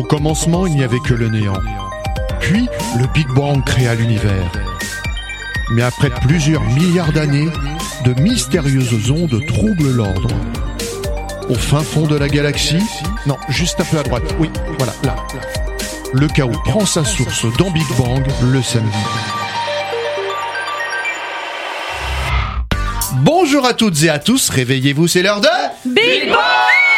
commencement, il n'y avait que le néant. Puis, le Big Bang créa l'univers. Mais après plusieurs milliards d'années, de mystérieuses ondes troublent l'ordre. Au fin fond de la galaxie, non, juste un peu à droite, oui, voilà, là. Le chaos prend sa source dans Big Bang le samedi. Bonjour à toutes et à tous, réveillez-vous, c'est l'heure de Big Bang!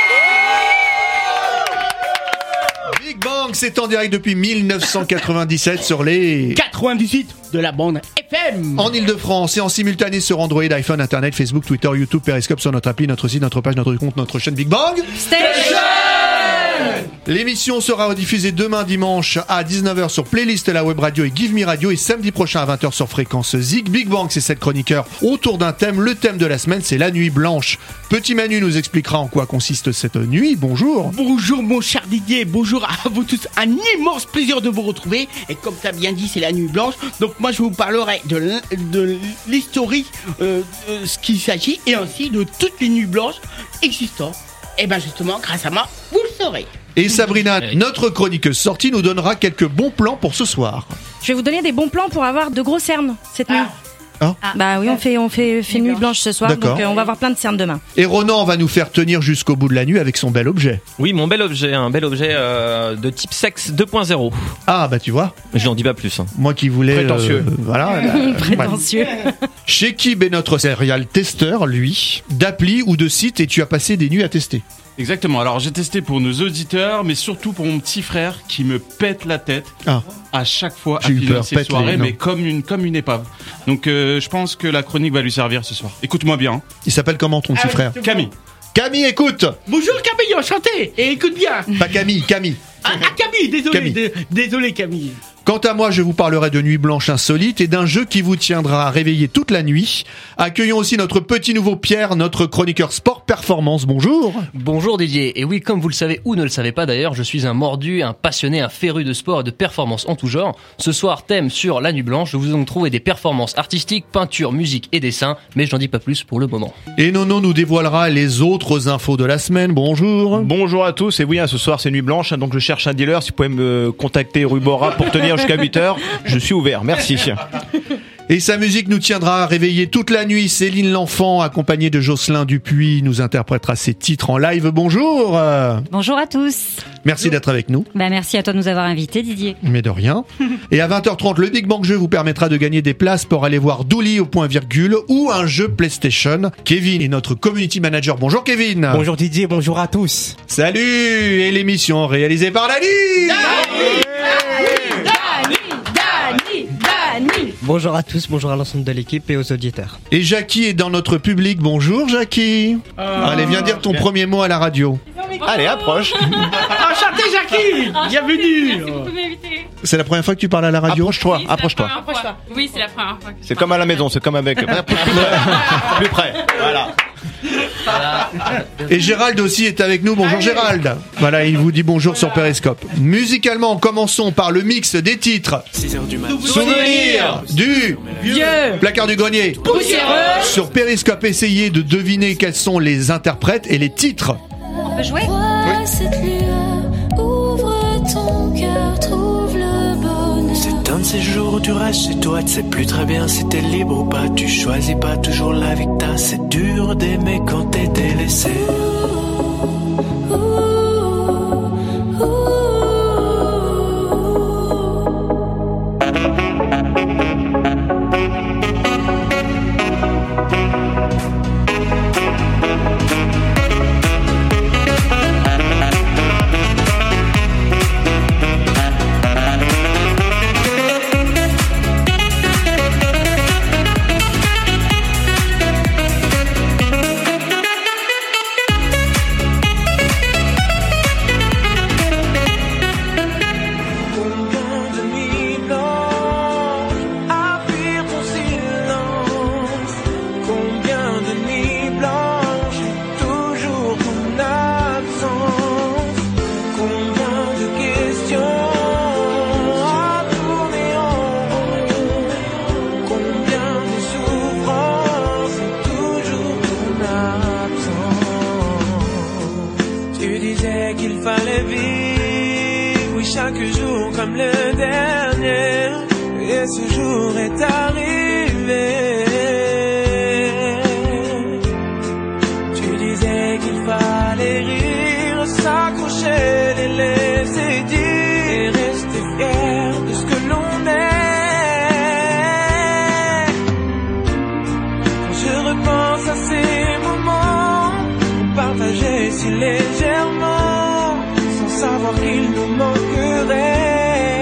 Big Bang, c'est en direct depuis 1997 sur les 98 de la bande FM. En Ile-de-France et en simultané sur Android, iPhone, Internet, Facebook, Twitter, YouTube, Periscope, sur notre appli, notre site, notre page, notre compte, notre chaîne Big Bang Station. L'émission sera rediffusée demain dimanche à 19h sur Playlist, la web radio et Give Me Radio, et samedi prochain à 20h sur Fréquence Zig. Big Bang, c'est 7 chroniqueurs autour d'un thème. Le thème de la semaine, c'est la nuit blanche. Petit Manu nous expliquera en quoi consiste cette nuit. Bonjour. Bonjour mon cher Didier, bonjour à vous tous. Un immense plaisir de vous retrouver. Et comme tu as bien dit, c'est la nuit blanche. Donc moi je vous parlerai de l'historique, ce qu'il s'agit, et ainsi de toutes les nuits blanches existantes. Et bien justement, grâce à moi, vous le saurez. Et Sabrina, notre chroniqueuse sortie, nous donnera quelques bons plans pour ce soir. Je vais vous donner des bons plans pour avoir de gros cernes cette nuit. Ah. Bah oui, on fait nuit blanche ce soir, D'accord. donc on va avoir plein de cernes demain. Et Ronan va nous faire tenir jusqu'au bout de la nuit avec son bel objet. Oui, mon bel objet, un bel objet de type sexe 2.0. Ah bah tu vois, Je n'en dis pas plus. moi qui voulais... Prétentieux. Voilà. Prétentieux. Shekib est notre serial testeur, lui, d'appli ou de site, et tu as passé des nuits à tester. Exactement, alors j'ai testé pour nos auditeurs, mais surtout pour mon petit frère qui me pète la tête Ah. à chaque fois à J'ai eu finir peur, ses pète soirées, les- non. mais comme une épave. Donc je pense que la chronique va lui servir ce soir. Écoute-moi bien. Il s'appelle comment ton petit frère? Camille. Camille, écoute. Bonjour Camille, enchanté. Et écoute bien. Pas Camille, Camille. Camille, désolé, Camille. désolé Camille. Quant à moi, je vous parlerai de Nuit Blanche Insolite et d'un jeu qui vous tiendra réveillé toute la nuit. Accueillons aussi notre petit nouveau Pierre, notre chroniqueur sport performance. Bonjour. Bonjour Didier, et oui, comme vous le savez ou ne le savez pas d'ailleurs, je suis un mordu, un passionné, un féru de sport et de performance en tout genre. Ce soir, thème sur la nuit blanche, je vous ai donc trouvé des performances artistiques, peinture, musique et dessin, mais je n'en dis pas plus pour le moment. Et Nono nous dévoilera les autres infos de la semaine. Bonjour. Bonjour à tous, et oui, ce soir c'est nuit blanche, donc je cherche un dealer, si vous pouvez me contacter Rubora pour tenir jusqu'à 8h, je suis ouvert, merci. Et sa musique nous tiendra réveillés toute la nuit. Céline L'Enfant, accompagnée de Jocelyn Dupuis, nous interprétera ses titres en live. Bonjour. Bonjour à tous. Merci d'être avec nous. Merci à toi de nous avoir invités, Didier. Mais de rien. Et à 20h30, le Big Bang Jeu vous permettra de gagner des places pour aller voir Dooley au point virgule ou un jeu PlayStation. Kevin est notre community manager. Bonjour Kevin. Bonjour Didier, bonjour à tous. Salut. Et l'émission réalisée par Dani. Bonjour à tous, bonjour à l'ensemble de l'équipe et aux auditeurs. Et Jackie est dans notre public. Bonjour Jackie. Allez, viens dire ton premier mot à la radio. Allez, approche. Enchanté Jackie. Bienvenue. Vous pouvez m'inviter. C'est la première fois que tu parles à la radio? Approche-toi, Oui, c'est la approche-toi. première fois. Oui, c'est la première fois. C'est comme à la maison, c'est comme avec... Plus près, voilà. Et Gérald aussi est avec nous. Bonjour Gérald. Voilà, il vous dit bonjour sur Periscope. Musicalement, commençons par le mix des titres. 6h du matin. Souvenir du Vieux. placard du grenier. Poussiéreux. Sur Periscope, essayez de deviner quels sont les interprètes et les titres. On peut jouer ? Cette lueur, ouvre ton cœur, trouve le bonheur. C'est un de ces jours où tu restes chez toi, tu sais plus très bien si t'es libre ou pas. Tu choisis pas toujours la vie que t'as, c'est dur d'aimer quand t'es délaissé. comme le dernier. Et ce jour est arrivé. Tu disais qu'il fallait rire, s'accrocher, les laisser dire et rester fier de ce que l'on est. Quand je repense à ces moments partagés si légèrement, sans savoir qu'il nous manquerait.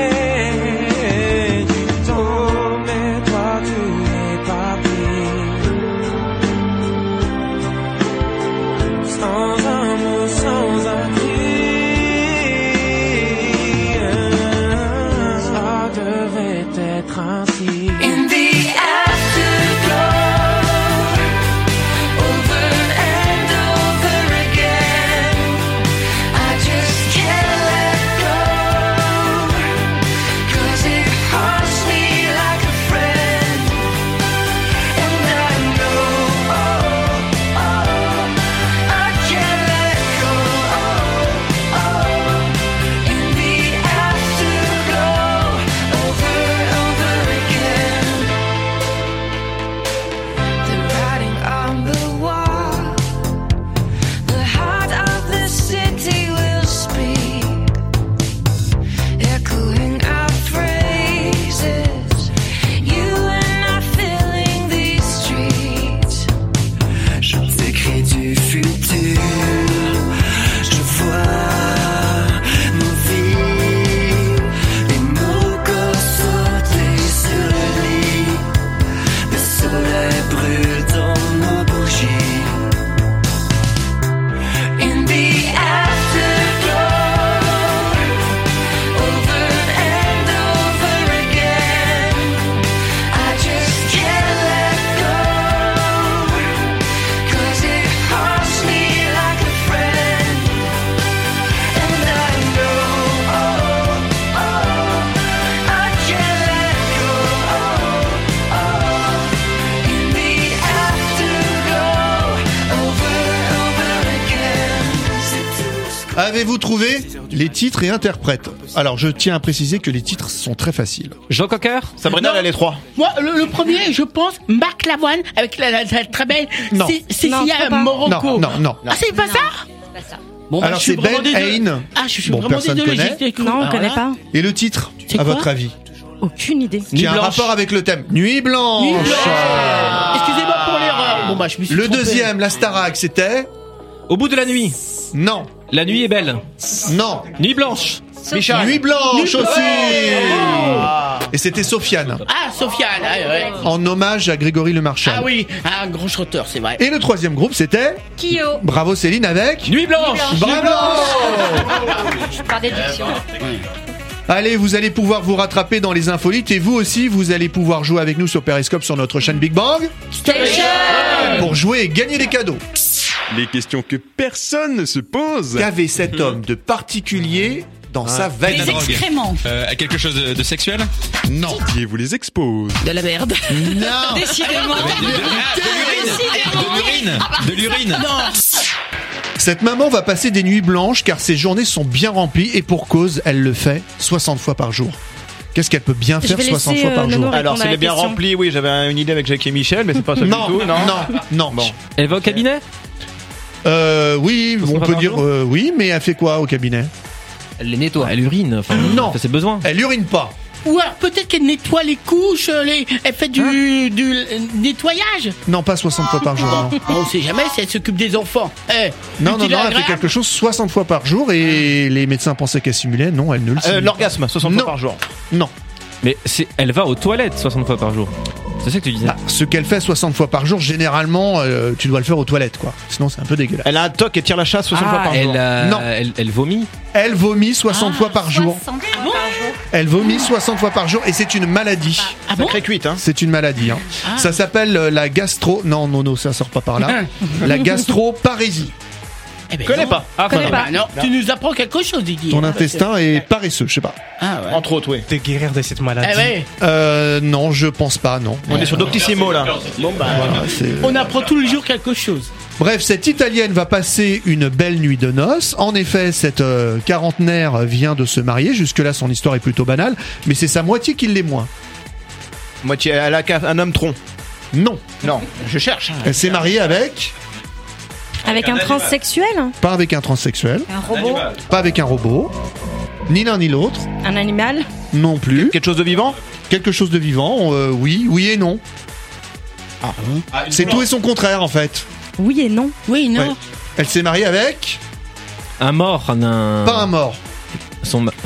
Avez-vous trouvé les titres et interprètes? Alors, je tiens à préciser que les titres sont très faciles. Jean Cocker, Sabrina, elle a les trois. Moi, le premier, je pense, Marc Lavoine, avec la très belle Cécilia Morocco. Non. Ah, c'est pas ça? Bon, alors, c'est Ben Hain. Ah, je suis bon, vraiment personne désolé. connaît. Non, on connaît pas. Et le titre, à votre avis? Aucune idée. Qui a un rapport avec le thème. Nuit blanche. Nuit blanche. Excusez-moi pour l'erreur. Bon, bah, je me suis trompé. Deuxième, la Starac, c'était? Au bout de la nuit. Non. La nuit est belle. Non. Nuit blanche. Michel. Nuit blanche aussi. Et c'était Sofiane. Ah, Sofiane. Ouais. En hommage à Grégory Le Marchal. Ah oui, un grand chanteur, c'est vrai. Et le troisième groupe, c'était? Kyo. Bravo Céline avec? Nuit blanche. Bravo. Par déduction. Allez, vous allez pouvoir vous rattraper dans les infolites et vous aussi, vous allez pouvoir jouer avec nous sur Periscope sur notre chaîne Big Bang Station pour jouer et gagner des cadeaux. Les questions que personne ne se pose. Qu'avait cet homme de particulier dans sa valise? Les excréments. Quelque chose de sexuel? Non. Didier vous les expose. De la merde. Non. Décidément. De l'urine. Non. Cette maman va passer des nuits blanches car ses journées sont bien remplies et pour cause, elle le fait 60 fois par jour. Qu'est-ce qu'elle peut bien faire 60 fois par jour? Alors, c'est bien rempli, oui, j'avais une idée avec Jacques et Michel, mais c'est pas ça du tout. Non. Bon. Elle va au cabinet? Oui, on peut dire oui, mais elle fait quoi au cabinet? Elle les nettoie. Elle urine, enfin, non. Ça, c'est besoin. Elle urine pas. Ou alors peut-être qu'elle nettoie les couches, elle fait du nettoyage. Non, pas 60 fois par jour. Non. On sait jamais si elle s'occupe des enfants. Non, elle fait quelque chose 60 fois par jour et les médecins pensaient qu'elle simulait. Non, elle ne le simule. L'orgasme, 60 fois par jour. Non. Mais elle va aux toilettes 60 fois par jour. C'est ça que tu disais. Ce qu'elle fait 60 fois par jour, généralement, tu dois le faire aux toilettes, quoi. Sinon, c'est un peu dégueulasse. Elle a un toc et tire la chasse 60 fois par jour. Non. Elle vomit. Elle vomit 60 fois par jour. Elle vomit 60 fois par jour et c'est une maladie. Sacrée cuite, hein. C'est une maladie, hein. Ça s'appelle la gastro... Non, ça sort pas par là. La gastroparésie. Connais pas. Connais pas. Non, tu nous apprends quelque chose, Didier. Ton intestin est paresseux, je sais pas. Ah ouais. Entre autres, oui. De guérir de cette maladie. Non, je pense pas, non. On est sur Doctissimo, là. Bon, bah, voilà, on apprend tous les jours quelque chose. Bref, cette Italienne va passer une belle nuit de noces. En effet, cette quarantenaire vient de se marier. Jusque-là, son histoire est plutôt banale, mais c'est sa moitié qui l'est moins. Moitié, elle a un homme tronc. Non. Non, je cherche. Elle s'est mariée avec... Avec un transsexuel? Pas avec un transsexuel. Un robot? Pas avec un robot. Ni l'un ni l'autre. Un animal? Non plus. Quelque chose de vivant? Quelque chose de vivant, oui et non. C'est tout et son contraire en fait. Oui et non. Oui, non. Ouais. Elle s'est mariée avec... Un mort, Pas un mort. Son... Non,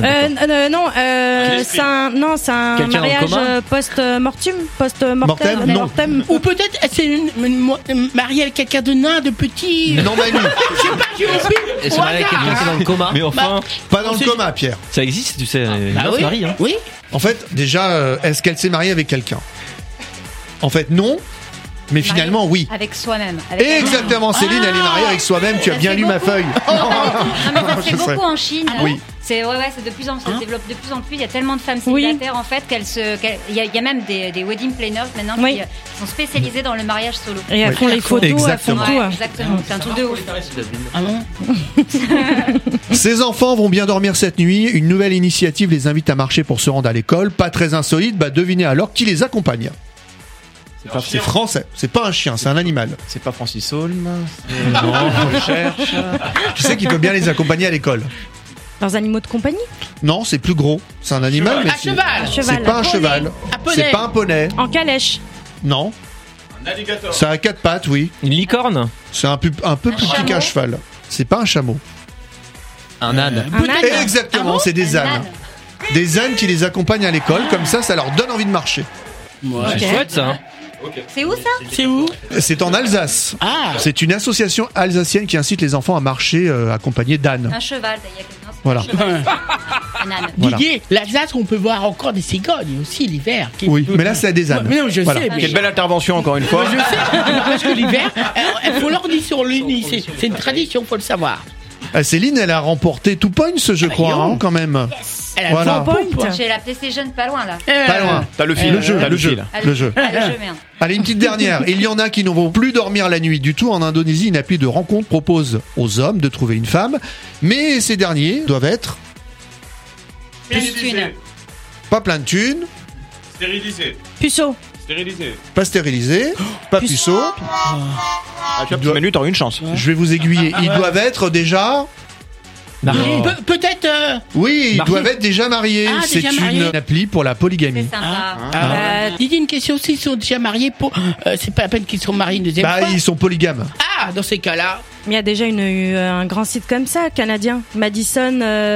c'est un Quelqu'un en mariage commun post-mortem. Mortem, non. Mortem. Ou peut-être c'est mariée avec quelqu'un de nain, de petit. Non, Manu. Je sais pas, j'ai oublié. Et se marier avec quelqu'un qui est dans le coma. Mais enfin, Pas dans le coma, Pierre. ça existe, tu sais. Bah on se oui. marie, hein. Oui. En fait, déjà, est-ce qu'elle s'est mariée avec quelqu'un? En fait, non. Mais finalement, oui. Avec soi-même. Exactement, Céline, elle est mariée avec soi-même. Tu as bien lu ma feuille. Non, mais ça se fait Je sais. beaucoup en Chine. Oui. C'est c'est de plus en plus, ça se développe de plus en plus. Il y a tellement de femmes célibataires en fait il y a même des wedding planners maintenant qui sont spécialisés dans le mariage solo. Et elles font les photos, Exactement. elles font tout. Ouais, exactement. C'est un truc de ouf. Ah non. Ces enfants vont bien dormir cette nuit. Une nouvelle initiative les invite à marcher pour se rendre à l'école. Pas très insolite. Devinez alors qui les accompagne. C'est français. C'est pas un chien, c'est un animal. C'est pas Francis Holm. Non, je cherche. Tu sais qu'il peut bien les accompagner à l'école. Leurs animaux de compagnie? Non, c'est plus gros. C'est un animal, mais c'est pas un cheval. C'est pas un poney. En calèche? Non. Un alligator. Ça a 4 pattes, oui. Une licorne? C'est un peu plus petit qu'un cheval. C'est pas un chameau. Un âne. Exactement, c'est des ânes. Des ânes qui les accompagnent à l'école, comme ça leur donne envie de marcher. C'est chouette ça. Hein. C'est où ça? C'est où? C'est en Alsace. Ah. C'est une association alsacienne qui incite les enfants à marcher accompagnés d'ânes. Un cheval, il y a quelqu'un. Voilà. Un âne. Voilà. Didier, l'Alsace, on peut voir encore des cigognes aussi l'hiver. Oui, mais là c'est des ânes. Mais non, je sais. Mais... Quelle belle intervention encore une fois. Je sais, parce que l'hiver, il faut leur dire sur l'uni. C'est une tradition, faut le savoir. Céline, elle a remporté 2 points, je crois, hein, quand même. Elle a Voilà. J'ai la PlayStation pas loin là. Pas loin. T'as le fil. Le jeu. Ah, le jeu, merde. Allez, une petite dernière. Il y en a qui ne vont plus dormir la nuit du tout. En Indonésie, une appli de rencontre propose aux hommes de trouver une femme, mais ces derniers doivent être Plein de thunes. pas plein de thunes, Stérilisé. Puceau. Stérilisé. pas stérilisés, pas puceaux. Ah, tu vois, Manu, t'auras une chance. Je vais vous aiguiller. Ils doivent être déjà... Peut-être. Oui, ils mariés. doivent être déjà mariés. Ah, C'est déjà mariés. une appli pour la polygamie. C'est sympa. Didier, une question, s'ils sont déjà mariés, c'est pas la peine qu'ils sont mariés une deuxième fois. Ils sont polygames. Ah, dans ces cas-là. Mais il y a déjà un grand site comme ça, canadien. Madison,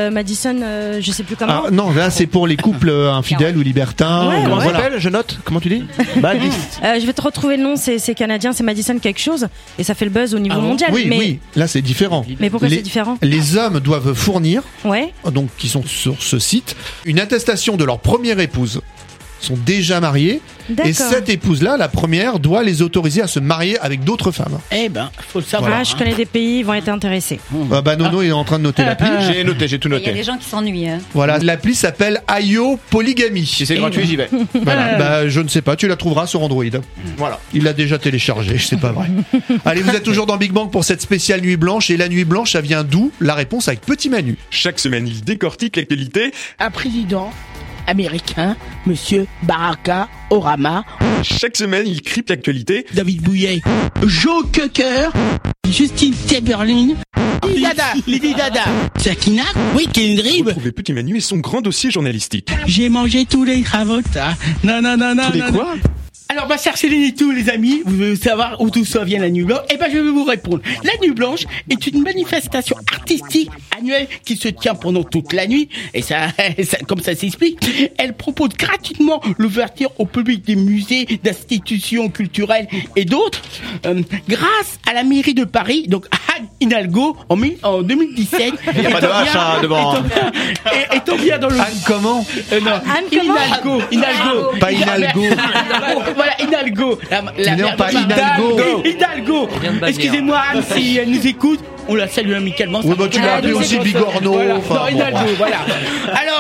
je sais plus comment. Ah, non, là c'est pour les couples infidèles ou libertins. Ouais, Comment ouais. ça s'appelle? Je note. Comment tu dis? Je vais te retrouver le nom, c'est canadien, c'est Madison quelque chose. Et ça fait le buzz au niveau mondial. Oui, mais... oui, là c'est différent. Mais pourquoi c'est différent? Les hommes doivent fournir, Ouais. donc qui sont sur ce site, une attestation de leur première épouse. Ils sont déjà mariés. D'accord. Et cette épouse-là, la première, doit les autoriser à se marier avec d'autres femmes. Eh ben, faut le savoir. Ah, je connais des pays, ils vont être intéressés. Nono est en train de noter l'appli. J'ai noté, j'ai tout Il y a noté. des gens qui s'ennuient. Hein. Voilà, l'appli s'appelle IO Polygamie. Si c'est gratuit, j'y vais. Voilà. Je ne sais pas, tu la trouveras sur Android. Voilà. Il l'a déjà téléchargé, c'est pas vrai. Allez, vous êtes toujours dans Big Bang pour cette spéciale Nuit Blanche. Et la Nuit Blanche, ça vient d'où? La réponse avec Petit Manu. Chaque semaine, il décortique l'actualité. Un président américain, Monsieur Baraka Obama, Chaque semaine, il crypte l'actualité. David Bouillet, Joe Cocker, Justine Timberlake, Lady Dada, Sakina, oui, Kendrick. Retrouvez Petit Manu et son grand dossier journalistique. J'ai mangé tous les cravotas. Non. Tous les quoi? Alors, ma chère Céline et tout, les amis, vous voulez savoir où tout ça vient la Nuit Blanche? Eh ben, je vais vous répondre. La Nuit Blanche est une manifestation artistique annuelle qui se tient pendant toute la nuit. Et ça comme ça s'explique, elle propose gratuitement l'ouverture au public des musées, d'institutions culturelles et d'autres. Grâce à la mairie de Paris, donc Anne Hidalgo, en 2017. Il n'y a pas de H devant. Et tombe bien dans le... Anne comment? Non. Anne comment? Hidalgo. Pas Hidalgo. Voilà, Hidalgo. Non, pas Hidalgo. Hidalgo. Excusez-moi, Anne, si elle nous écoute, on la salue amicalement. Oui, tu l'as appelé aussi Bigorneau. Voilà. Enfin, non, Hidalgo, voilà. Alors, ce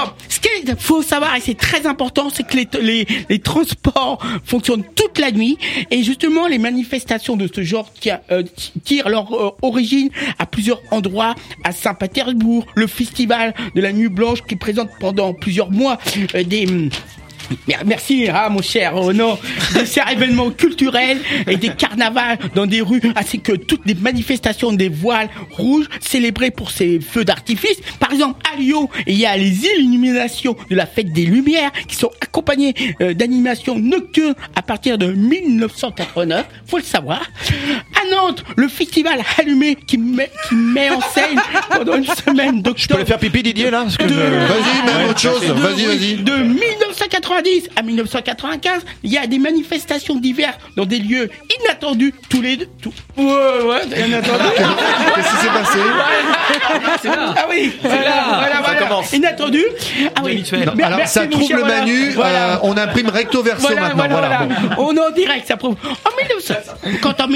qu'il faut savoir, et c'est très important, c'est que les transports fonctionnent toute la nuit. Et justement, les manifestations de ce genre tirent leur origine à plusieurs endroits, à Saint-Pétersbourg, le festival de la Nuit Blanche qui présente pendant plusieurs mois Merci, mon cher Renan, de ces événements culturels et des carnavals dans des rues, ainsi que toutes les manifestations des voiles rouges célébrées pour ces feux d'artifice. Par exemple, à Lyon, il y a les illuminations de la fête des Lumières qui sont accompagnées d'animations nocturnes à partir de 1989, faut le savoir. À Nantes, le festival Allumé qui met en scène pendant une semaine d'octobre. Je peux aller faire pipi, Didier, là parce que Vas-y, même autre chose. Vas-y. De 1990 à 1995, il y a des manifestations diverses dans des lieux inattendus tous les deux. Inattendu. Qu'est-ce qui s'est passé? Ah oui, voilà. Inattendu. Ah oui. Alors, ça trouve le Manu. On imprime recto verso maintenant. Voilà. On est en direct, ça prouve. En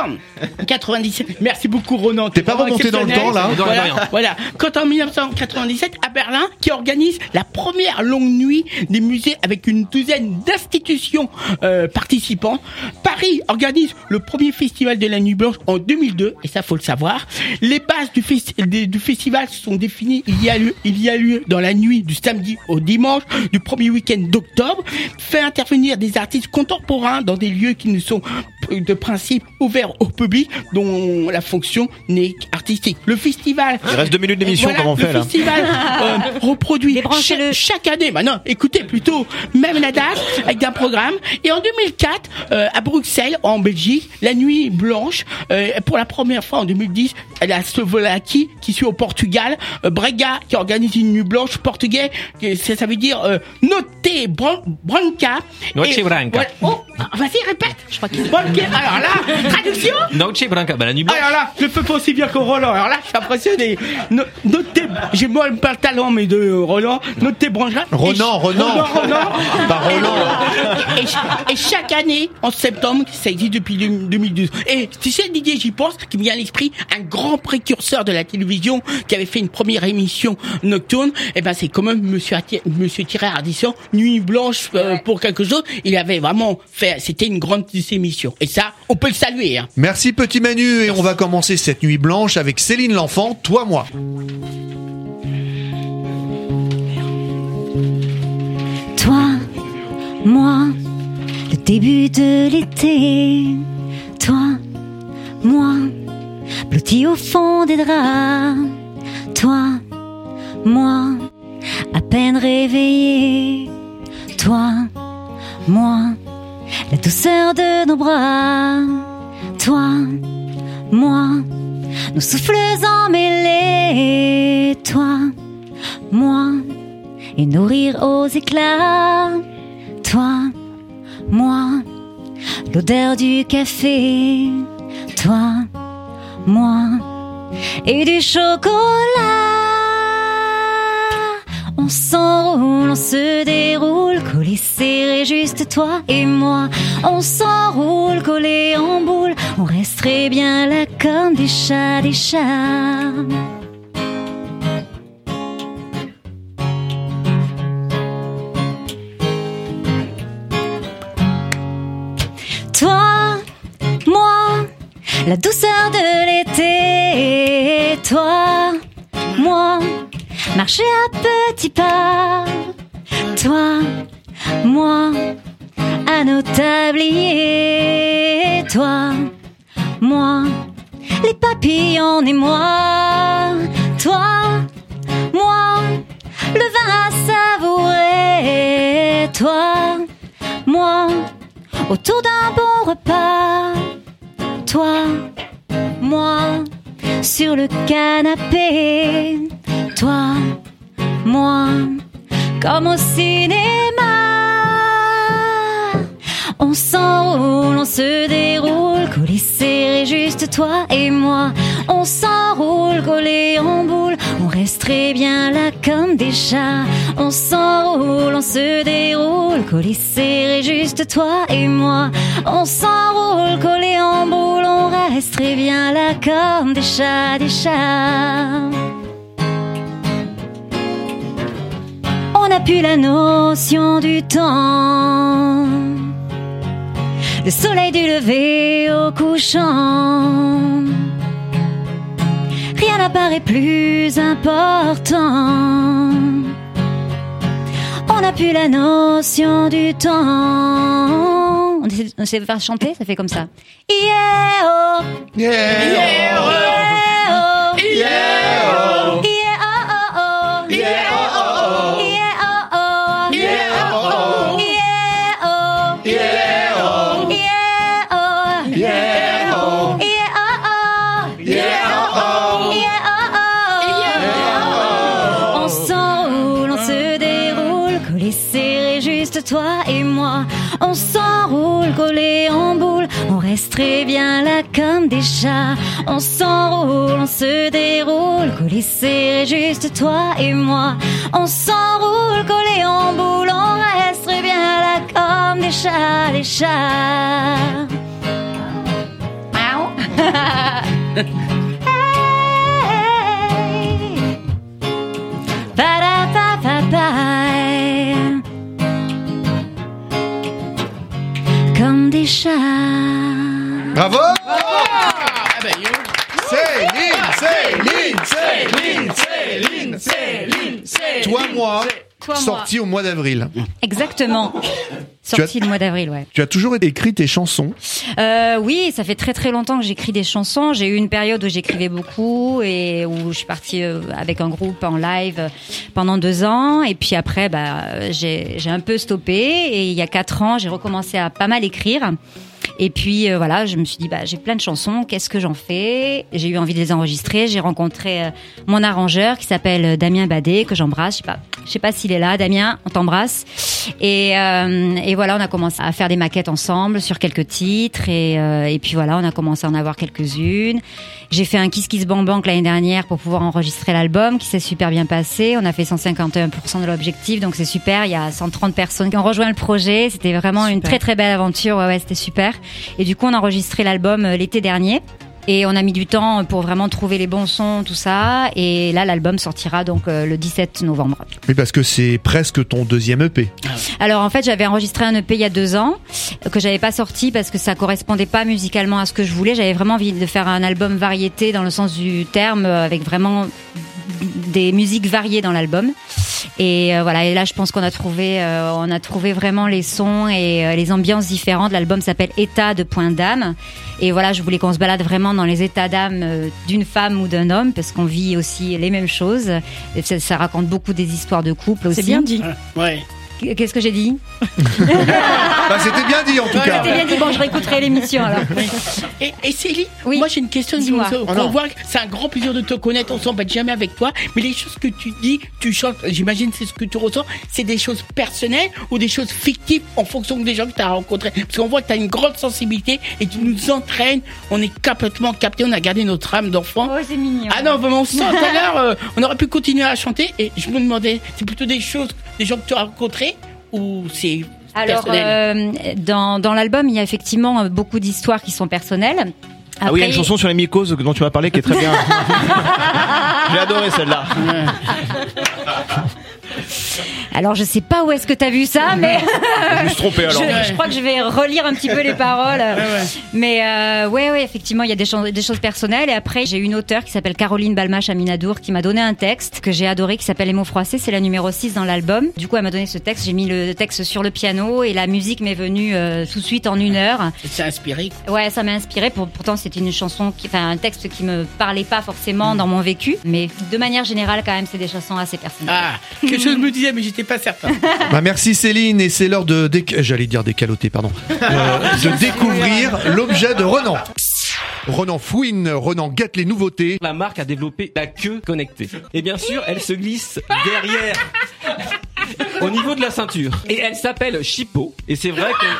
1997, merci beaucoup Ronan. T'es pas remonté dans le temps là? Voilà. Quand en 1997, à Berlin, qui organise la première longue nuit des musées avec une douzaine d'institutions participantes. Paris organise le premier festival de la Nuit Blanche en 2002, et ça faut le savoir. Les bases du festival sont définies il y a lieu dans la nuit du samedi au dimanche du premier week-end d'octobre. Fait intervenir des artistes contemporains dans des lieux qui ne sont de principe ouverts au public, dont la fonction n'est artistique. Le festival... Il reste 2 minutes d'émission, comment on fait là? Le festival reproduit chaque année, écoutez plutôt, même la date, avec un programme. Et en 2004, à Bruxelles, en Belgique, la Nuit Blanche, pour la première fois en 2010, la Slovaquie, qui suit au Portugal, Braga, qui organise une Nuit Blanche portugais, ça veut dire Noche Branca. Noche Branca. Vas-y, répète. Je crois qu'il alors là, traduction. Noche Branca, la Nuit Blanche. Alors là, je peux pas aussi bien que Roland. Alors là, je suis impressionné. J'ai moi pas le talent, mais de Roland. Noche Branca. Ronan. Pas Roland. Et chaque année, en septembre, ça existe depuis 2012. Et tu sais, Didier, j'y pense, qui me vient à l'esprit, un grand précurseur de la télévision, qui avait fait une première émission nocturne. Et ben, c'est quand même Monsieur Thierry Ardisson, Nuit Blanche pour quelque chose. Il avait vraiment fait, c'était une grande émission. Et ça, on peut le saluer. Hein. Merci petit Manu, et on va commencer cette Nuit Blanche avec Céline L'Enfant, Toi, moi. Toi, moi, le début de l'été. Toi, moi, blotti au fond des draps. Toi, moi, à peine réveillé. Toi, moi, la douceur de nos bras. Toi, moi, nos souffles emmêlés. Toi, moi, et nos rires aux éclats. Toi, moi, l'odeur du café. Toi, moi, et du chocolat. On s'enroule, on se déroule, collés serrés, juste toi et moi. On s'enroule, collés en boule, on resterait bien là comme des chats, des chats. Toi, moi, la douceur de l'été. Toi, moi, marcher à petits pas. Toi, moi, à nos tabliers. Toi, moi, les papillons et moi. Toi, moi, le vin à savourer. Toi, moi, autour d'un bon repas. Toi, moi, sur le canapé. Toi, moi, comme au cinéma. On s'enroule, on se déroule, collés serrés, juste toi et moi. On s'enroule, collés en boule, on resterait bien là comme des chats. On s'enroule, on se déroule, collés serrés, juste toi et moi. On s'enroule, collés en boule, on resterait bien là comme des chats, des chats. On n'a plus la notion du temps. Le soleil du lever au couchant, rien n'apparaît plus important. On n'a plus la notion du temps. On essaie de faire chanter, ça fait comme ça. Yeah oh, Yeah, yeah oh, yeah oh, yeah oh oh, yeah oh oh, yeah oh oh, yeah oh oh, yeah oh, yeah oh, yeah oh, yeah oh, yeah oh, yeah oh. On s'enroule, on se déroule, collés serrés, juste toi et moi. On s'enroule, collés en boule, on reste très bien là comme des chats. On s'enroule, on se déroule, collés serrés, juste toi et moi. On s'enroule, collés en boule, on reste très bien là comme des chats, les chats. Miaou. Hey. Ba-da-ba-ba-ba. Comme des chats. Bravo! Céline. Toi, sorti au mois d'avril. Exactement. Sorti le mois d'avril, ouais. Tu as toujours écrit tes chansons? Oui, ça fait très très longtemps que j'écris des chansons. J'ai eu une période où j'écrivais beaucoup et où je suis partie avec un groupe en live pendant 2 ans. Et puis après, j'ai un peu stoppé. Et il y a 4 ans, j'ai recommencé à pas mal écrire. Et puis voilà, je me suis dit j'ai plein de chansons, qu'est-ce que j'en fais? J'ai eu envie de les enregistrer. J'ai rencontré mon arrangeur qui s'appelle Damien Badet, que j'embrasse. Je sais pas s'il est là. Damien, on t'embrasse. Et voilà, on a commencé à faire des maquettes ensemble sur quelques titres. Et puis voilà, on a commencé à en avoir quelques-unes. J'ai fait un Kiss Kiss Bang Bang l'année dernière pour pouvoir enregistrer l'album, qui s'est super bien passé. On a fait 151% de l'objectif, donc c'est super. Il y a 130 personnes qui ont rejoint le projet. C'était vraiment une très très belle aventure. Ouais, c'était super. Et du coup, on a enregistré l'album l'été dernier. Et on a mis du temps pour vraiment trouver les bons sons, tout ça. Et là, l'album sortira donc le 17 novembre. Oui, parce que c'est presque ton deuxième EP. Alors en fait, j'avais enregistré un EP il y a 2 ans que j'avais pas sorti parce que ça correspondait pas musicalement à ce que je voulais. J'avais vraiment envie de faire un album variété dans le sens du terme, avec vraiment des musiques variées dans l'album. Et voilà, et là je pense qu'on a trouvé vraiment les sons et les ambiances différentes. L'album s'appelle État de point d'âme. Et voilà, je voulais qu'on se balade vraiment dans les états d'âme d'une femme ou d'un homme, parce qu'on vit aussi les mêmes choses. Et ça raconte beaucoup des histoires de couple aussi. C'est bien dit. Ouais. Qu'est-ce que j'ai dit? C'était bien dit en tout cas. C'était bien dit. Bon, je réécouterai l'émission alors. Et Céline, oui. Moi j'ai une question. Dis-moi. On voit que c'est un grand plaisir de te connaître. On s'embête jamais avec toi. Mais les choses que tu dis, tu chantes, j'imagine c'est ce que tu ressens, c'est des choses personnelles ou des choses fictives en fonction des gens que tu as rencontrés. Parce qu'on voit que tu as une grande sensibilité et tu nous entraînes. On est complètement capté. On a gardé notre âme d'enfant. Oh, c'est mignon. Ah non, vraiment, on sent tout à l'heure, on aurait pu continuer à chanter. Et je me demandais, c'est plutôt des choses, des gens que tu as rencontrés ou c'est alors dans l'album, il y a effectivement beaucoup d'histoires qui sont personnelles. Après, ah oui, il y a une chanson sur les mycoses dont tu m'as parlé qui est très bien. J'ai adoré celle-là. Alors je sais pas où est-ce que t'as vu ça, mais je me suis trompé alors. Je crois que je vais relire un petit peu les paroles. Mais ouais, effectivement, il y a des choses personnelles. Et après, j'ai une auteure qui s'appelle Caroline Balmache Aminadour qui m'a donné un texte que j'ai adoré qui s'appelle Les mots froissés. C'est la numéro 6 dans l'album. Du coup, elle m'a donné ce texte. J'ai mis le texte sur le piano et la musique m'est venue tout de suite en 1 heure. Ça inspiré. Ouais, ça m'a inspiré. Pourtant, c'était une chanson, un texte qui me parlait pas forcément dans mon vécu, mais de manière générale, quand même, c'est des chansons assez personnelles. Ah, quelque chose me disait, mais j'étais pas certain. Merci Céline, et c'est l'heure de décaloter, pardon. De découvrir l'objet de Renan. Renan fouine, Renan guette les nouveautés. La marque a développé la queue connectée. Et bien sûr, elle se glisse derrière, au niveau de la ceinture. Et elle s'appelle Chippo. Et c'est vrai que...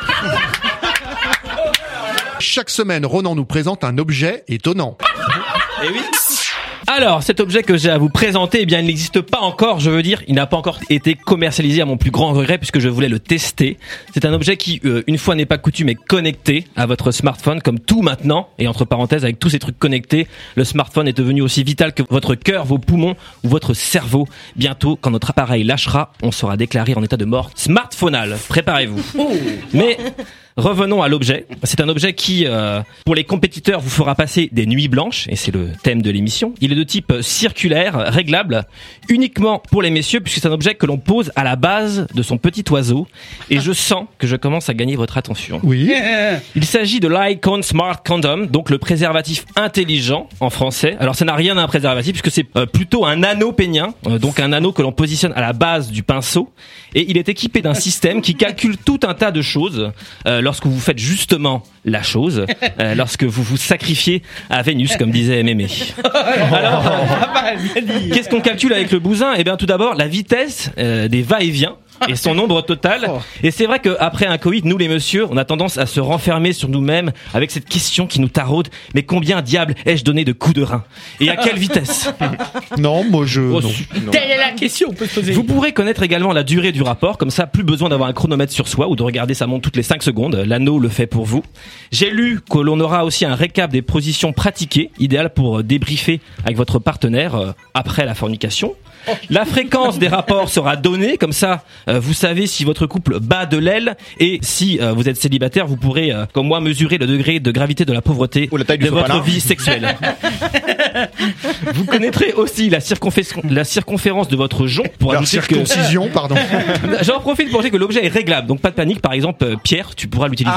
Chaque semaine, Renan nous présente un objet étonnant. Et oui. Alors, cet objet que j'ai à vous présenter, eh bien, il n'existe pas encore, je veux dire, il n'a pas encore été commercialisé à mon plus grand regret puisque je voulais le tester. C'est un objet qui, une fois n'est pas coutume, est connecté à votre smartphone comme tout maintenant. Et entre parenthèses, avec tous ces trucs connectés, le smartphone est devenu aussi vital que votre cœur, vos poumons ou votre cerveau. Bientôt, quand notre appareil lâchera, on sera déclaré en état de mort smartphonal. Préparez-vous. Mais revenons à l'objet. C'est un objet qui, pour les compétiteurs, vous fera passer des nuits blanches, et c'est le thème de l'émission. Il est de type circulaire, réglable, uniquement pour les messieurs, puisque c'est un objet que l'on pose à la base de son petit oiseau. Et je sens que je commence à gagner votre attention. Oui. Il s'agit de l'Icon Smart Condom, donc le préservatif intelligent en français. Alors ça n'a rien d'un préservatif, puisque c'est plutôt un anneau pénien, donc un anneau que l'on positionne à la base du pinceau. Et il est équipé d'un système qui calcule tout un tas de choses lorsque vous faites justement la chose, lorsque vous vous sacrifiez à Vénus, comme disait Mémé. Alors, qu'est-ce qu'on calcule avec le bousin ? Eh bien, tout d'abord, la vitesse des va-et-vient et son nombre total. Et c'est vrai qu'après un Covid, nous les messieurs, on a tendance à se renfermer sur nous-mêmes avec cette question qui nous taraude. Mais combien diable ai-je donné de coups de rein ? Et à quelle vitesse ? Non, moi non. Telle est la question, on peut se poser. Vous pourrez connaître également la durée du rapport, comme ça, plus besoin d'avoir un chronomètre sur soi ou de regarder sa montre toutes les 5 secondes. L'anneau le fait pour vous. J'ai lu que l'on aura aussi un récap des positions pratiquées, idéal pour débriefer avec votre partenaire après la fornication. La fréquence des rapports sera donnée, comme ça, vous savez si votre couple bat de l'aile, et si vous êtes célibataire, vous pourrez, comme moi, mesurer le degré de gravité de la pauvreté de votre vie sexuelle. Vous connaîtrez aussi la circonférence de votre jonc pour ajouter circoncision, pardon. J'en profite pour dire que l'objet est réglable, donc pas de panique. Par exemple, Pierre, tu pourras l'utiliser.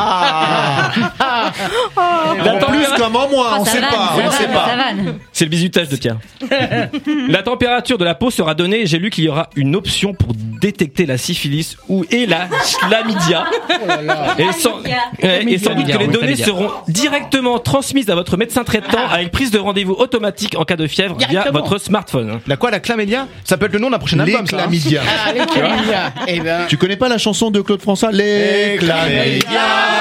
Plus comment moi, on sait pas. C'est le bizutage de Pierre. La température de la peau sera donnée. J'ai lu qu'il y aura une option pour détecter la syphilis et la chlamydia. Et sans doute que les données seront directement transmises à votre médecin traitant avec prise de rendez-vous automatique en cas de fièvre via votre smartphone. La chlamydia ? Ça peut être le nom d'un prochain album, ça. Chlamydia. Les chlamydia. Eh ben. Tu connais pas la chanson de Claude François ? Les chlamydia.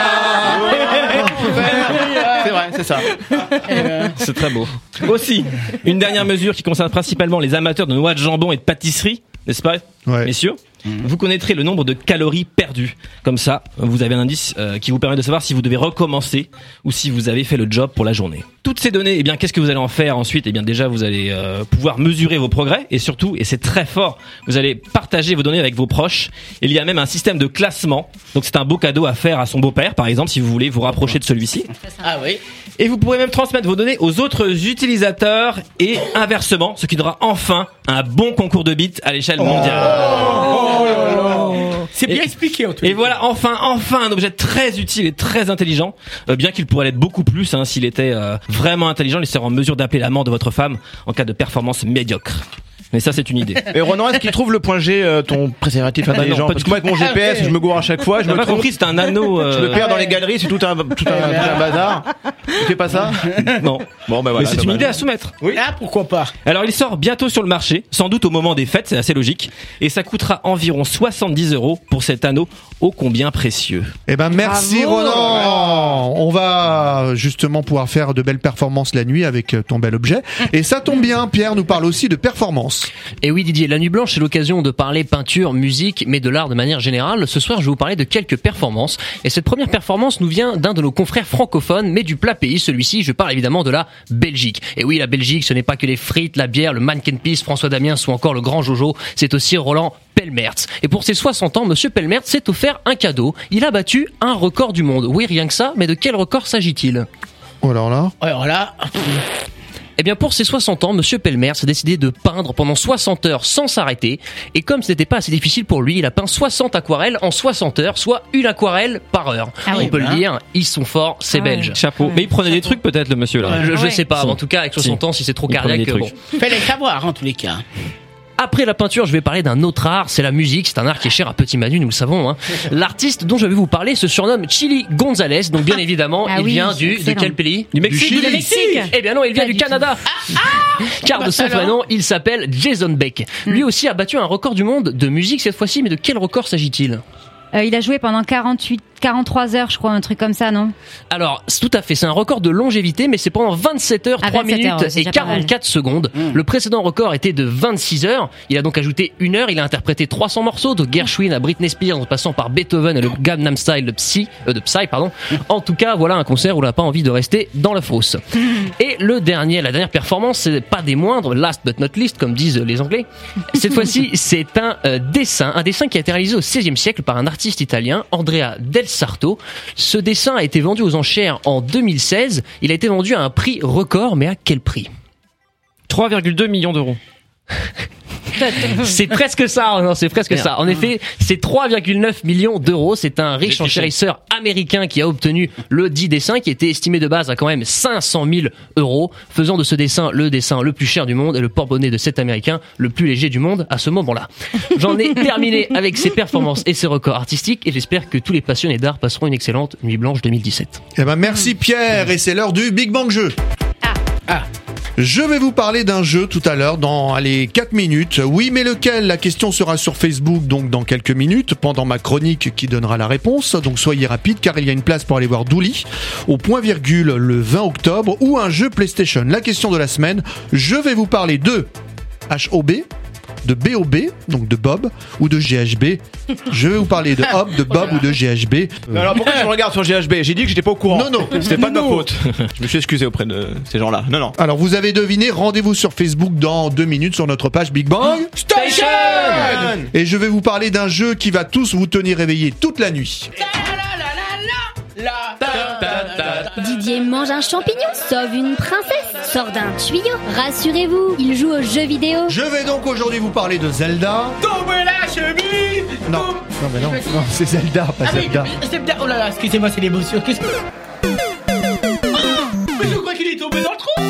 C'est vrai, c'est ça. C'est très beau. Aussi, une dernière mesure qui concerne principalement les amateurs de noix de jambon et de pâtisserie, n'est-ce pas, messieurs ? Vous connaîtrez le nombre de calories perdues. Comme ça, vous avez un indice qui vous permet de savoir si vous devez recommencer ou si vous avez fait le job pour la journée. Toutes ces données, eh bien, qu'est-ce que vous allez en faire ensuite ? Eh bien, déjà, vous allez pouvoir mesurer vos progrès et surtout, et c'est très fort, vous allez partager vos données avec vos proches. Il y a même un système de classement. Donc, c'est un beau cadeau à faire à son beau-père, par exemple, si vous voulez vous rapprocher de celui-ci. Ah oui. Et vous pourrez même transmettre vos données aux autres utilisateurs et inversement, ce qui donnera enfin un bon concours de bits à l'échelle mondiale. C'est bien expliqué en tout cas. Et voilà, enfin un objet très utile et très intelligent, bien qu'il pourrait l'être beaucoup plus s'il était vraiment intelligent, il serait en mesure d'appeler l'amant de votre femme en cas de performance médiocre. Mais ça, c'est une idée. Et Ronan, est-ce qu'il trouve le point G, ton préservatif intelligent ? Parce que moi, avec mon GPS, je me gourre à chaque fois. Je me pas compris, c'est un anneau. Je me perds dans les galeries, c'est tout un bazar. Tu fais pas ça ? Non. Bon, bah voilà. Mais c'est une idée à soumettre. Oui. Ah, pourquoi pas ? Alors, il sort bientôt sur le marché, sans doute au moment des fêtes, c'est assez logique. Et ça coûtera environ 70 € pour cet anneau ô combien précieux. Eh ben, merci Ronan. On va justement pouvoir faire de belles performances la nuit avec ton bel objet. Et ça tombe bien, Pierre nous parle aussi de performance. Et oui Didier, la nuit blanche c'est l'occasion de parler peinture, musique, mais de l'art de manière générale. Ce soir je vais vous parler de quelques performances. Et cette première performance nous vient d'un de nos confrères francophones, mais du plat pays. Celui-ci, je parle évidemment de la Belgique. Et oui, la Belgique, ce n'est pas que les frites, la bière, le mannequin peace, François Damiens ou encore le grand Jojo. C'est aussi Roland Pelmertz. Et pour ses 60 ans, monsieur Pelmertz s'est offert un cadeau. Il a battu un record du monde. Oui, rien que ça, mais de quel record s'agit-il ? Oh alors là. Eh bien, pour ses 60 ans, monsieur Pelmertz a décidé de peindre pendant 60 heures sans s'arrêter. Et comme ce n'était pas assez difficile pour lui, il a peint 60 aquarelles en 60 heures, soit une aquarelle par heure. On peut le dire, ils sont forts, c'est belge. Chapeau. Mais il prenait des trucs peut-être, le monsieur là. Je sais pas, en tout cas, avec 60 ans, si c'est trop cardiaque, bon. Fallait savoir, en tous les cas. Après la peinture, je vais parler d'un autre art, c'est la musique. C'est un art qui est cher à Petit Manu, nous le savons. Hein. L'artiste dont je vais vous parler se surnomme Chili González. Donc bien évidemment, il vient de quel pays ? Du Mexique. Du Mexique. Eh bien non, il vient du Canada. Car de son vrai nom, il s'appelle Jason Beck. Lui aussi a battu un record du monde de musique cette fois-ci, mais de quel record s'agit-il ? Il a joué pendant 48 43 heures, je crois, un truc comme ça, non? Alors, tout à fait, c'est un record de longévité, mais c'est pendant 27 heures, 3 minutes et 44 secondes. Le précédent record était de 26 heures. Il a donc ajouté 1 heure. Il a interprété 300 morceaux, de Gershwin à Britney Spears, en passant par Beethoven et le Gangnam Style de Psy. En tout cas, voilà un concert où on n'a pas envie de rester dans la fosse. Et la dernière performance, c'est pas des moindres, last but not least, comme disent les Anglais. Cette fois-ci, c'est un dessin qui a été réalisé au XVIe siècle par un artiste italien, Andrea Del Sarto. Ce dessin a été vendu aux enchères en 2016. Il a été vendu à un prix record, mais à quel prix? 3,2 millions d'euros. C'est presque ça, non, c'est presque ça. En effet, c'est 3,9 millions d'euros. C'est un riche enchérisseur américain qui a obtenu le dit dessin, qui était estimé de base à quand même 500 000 euros, faisant de ce dessin le plus cher du monde et le porte-monnaie de cet américain le plus léger du monde à ce moment-là. J'en ai terminé avec ses performances et ses records artistiques et j'espère que tous les passionnés d'art passeront une excellente Nuit Blanche 2017. Eh ben, merci Pierre, et c'est l'heure du Big Bang Jeu. Je vais vous parler d'un jeu tout à l'heure dans 4 minutes. Oui, mais lequel? La question sera sur Facebook donc dans quelques minutes pendant ma chronique qui donnera la réponse. Donc soyez rapide car il y a une place pour aller voir Douli au point virgule le 20 octobre ou un jeu PlayStation. La question de la semaine, je vais vous parler de HOB, de BOB, donc de Bob, ou de GHB. Je vais vous parler de Hob, de Bob ou de GHB. Non, alors pourquoi tu me regardes sur GHB? J'ai dit que j'étais pas au courant. Non. C'était pas de ma faute. Je me suis excusé auprès de ces gens-là. Non. Alors vous avez deviné, rendez-vous sur Facebook dans 2 minutes sur notre page Big Bang Station. Et je vais vous parler d'un jeu qui va tous vous tenir éveillés toute la nuit. Didier mange un champignon, sauve une princesse, sort d'un tuyau. Rassurez-vous, il joue aux jeux vidéo. Je vais donc aujourd'hui vous parler de Zelda. Tombe la chemise. Non, c'est Zelda, pas Zelda. Zelda. Oh là là, excusez-moi, c'est l'émotion. Qu'est-ce que... Mais je crois qu'il est tombé dans le trou.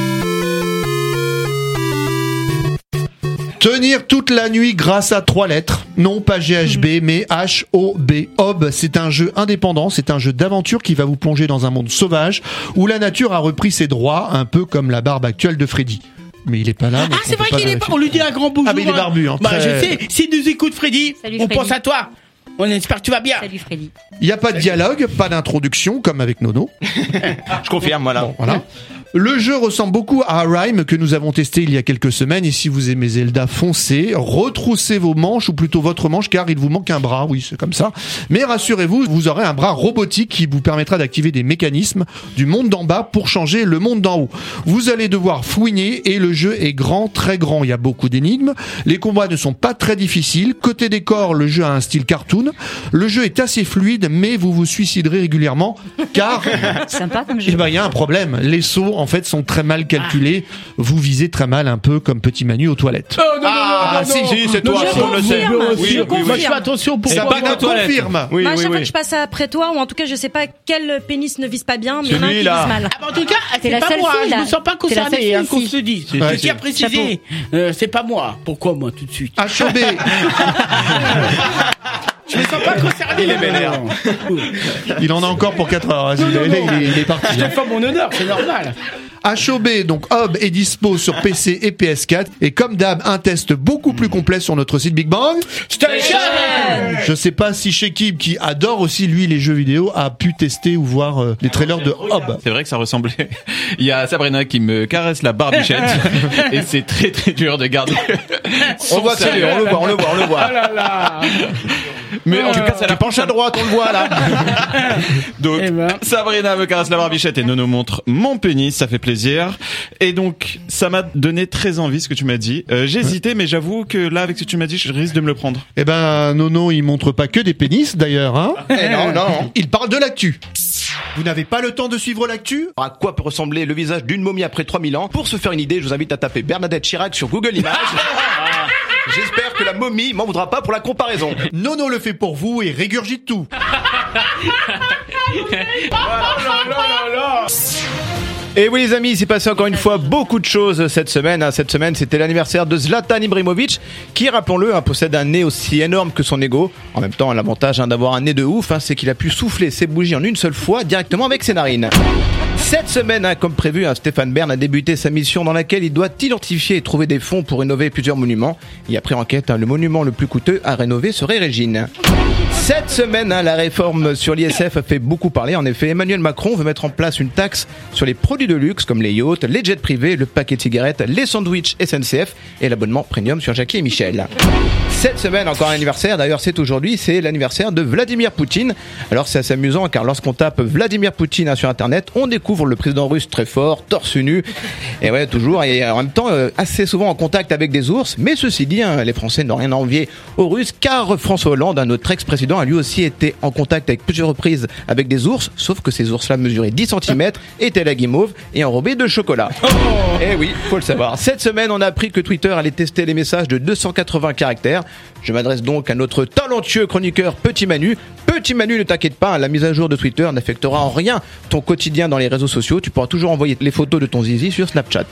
Tenir toute la nuit grâce à 3 lettres. Non, pas GHB, mais HOB. Hob, c'est un jeu indépendant, c'est un jeu d'aventure qui va vous plonger dans un monde sauvage où la nature a repris ses droits, un peu comme la barbe actuelle de Freddy. Mais il est pas là. Ah, c'est vrai qu'il est pas. On lui dit un grand bonjour. Ah, mais il est barbu. Hein, je sais. S'il nous écoute, Freddy, Salut, on Freddy. pense à toi. On espère que tu vas bien. Salut Freddy. Il n'y a pas de dialogue, pas d'introduction, comme avec Nono. Je confirme, voilà. Bon, voilà. Le jeu ressemble beaucoup à Rime que nous avons testé il y a quelques semaines et si vous aimez Zelda, foncez, retroussez vos manches ou plutôt votre manche car il vous manque un bras, oui c'est comme ça. Mais rassurez-vous, vous aurez un bras robotique qui vous permettra d'activer des mécanismes du monde d'en bas pour changer le monde d'en haut. Vous allez devoir fouiner et le jeu est grand, très grand, il y a beaucoup d'énigmes. Les combats ne sont pas très difficiles. Côté décor, le jeu a un style cartoon. Le jeu est assez fluide mais vous vous suiciderez régulièrement car Sympa comme jeu. il y a un problème, les sauts en fait sont très mal calculés. Vous visez très mal un peu comme petit Manu aux toilettes. Non, si, c'est toi, je on le sait. confirme. Moi, je fais attention pour C'est moi. pas qu'on confirme. Oui, à chaque oui, fois oui. que je passe après toi, ou en tout cas, je sais pas quel pénis ne vise pas bien, mais il y en a un qui vise Celui-là. mal. Ah, bah, en tout cas, C'est c'est la pas seule moi. fille, Je là. me sens pas C'est la concerné, seule hein, qu'on fille. se le dise. Ouais, Je tiens à préciser, c'est pas moi. Pourquoi moi tout de suite? HOB. Je me sens pas concerné. Il est vénère. Il en a encore pour 4 heures. Il est parti. Je te fais mon honneur, c'est normal. HOB, donc Hob, est dispo sur PC et PS4. Et comme d'hab, un test beaucoup plus complet sur notre site Big Bang Station. Je sais pas si Shekib, qui adore aussi lui les jeux vidéo, a pu tester ou voir les trailers de Hob. C'est vrai que ça ressemblait. Il y a Sabrina qui me caresse la barbichette et c'est très très dur de garder. On voit ça, on le voit. Oh là là. Mais en tout cas, ça la Penche à droite, on le voit là. Donc, Eh ben. Sabrina me caresse la barbichette et Nono montre mon pénis, ça fait plaisir. Et donc, ça m'a donné très envie ce que tu m'as dit. J'ai hésité, mais j'avoue que là, avec ce que tu m'as dit, je risque de me le prendre. Eh ben, Nono, il montre pas que des pénis d'ailleurs, hein. Non. Il parle de l'actu. Vous n'avez pas le temps de suivre l'actu? À quoi peut ressembler le visage d'une momie après 3000 ans? Pour se faire une idée, je vous invite à taper Bernadette Chirac sur Google Images. J'espère que la momie m'en voudra pas pour la comparaison. Nono le fait pour vous et régurgite tout. Et oui les amis, il s'est passé encore une fois beaucoup de choses cette semaine. Cette semaine, c'était l'anniversaire de Zlatan Ibrahimovic, qui, rappelons-le, possède un nez aussi énorme que son ego. En même temps, l'avantage d'avoir un nez de ouf, c'est qu'il a pu souffler ses bougies en une seule fois directement avec ses narines. Cette semaine, comme prévu, Stéphane Bern a débuté sa mission dans laquelle il doit identifier et trouver des fonds pour rénover plusieurs monuments. Et après enquête, le monument le plus coûteux à rénover serait Régine. Cette semaine, la réforme sur l'ISF a fait beaucoup parler. En effet, Emmanuel Macron veut mettre en place une taxe sur les produits de luxe comme les yachts, les jets privés, le paquet de cigarettes, les sandwichs SNCF et l'abonnement premium sur Jackie et Michel. Cette semaine, encore un anniversaire, d'ailleurs c'est aujourd'hui, c'est l'anniversaire de Vladimir Poutine. Alors c'est assez amusant car lorsqu'on tape Vladimir Poutine sur internet, on découvre le président russe très fort, torse nu, et ouais toujours, et en même temps assez souvent en contact avec des ours. Mais ceci dit, les Français n'ont rien à envier aux Russes car François Hollande, notre ex-président, a lui aussi été en contact avec plusieurs reprises avec des ours, sauf que ces ours-là mesuraient 10 cm, étaient la guimauve et enrobés de chocolat. Eh oui, faut le savoir. Cette semaine, on a appris que Twitter allait tester les messages de 280 caractères. Je m'adresse donc à notre talentueux chroniqueur Petit Manu. Petit Manu, ne t'inquiète pas, la mise à jour de Twitter n'affectera en rien ton quotidien dans les réseaux sociaux. Tu pourras toujours envoyer les photos de ton zizi sur Snapchat.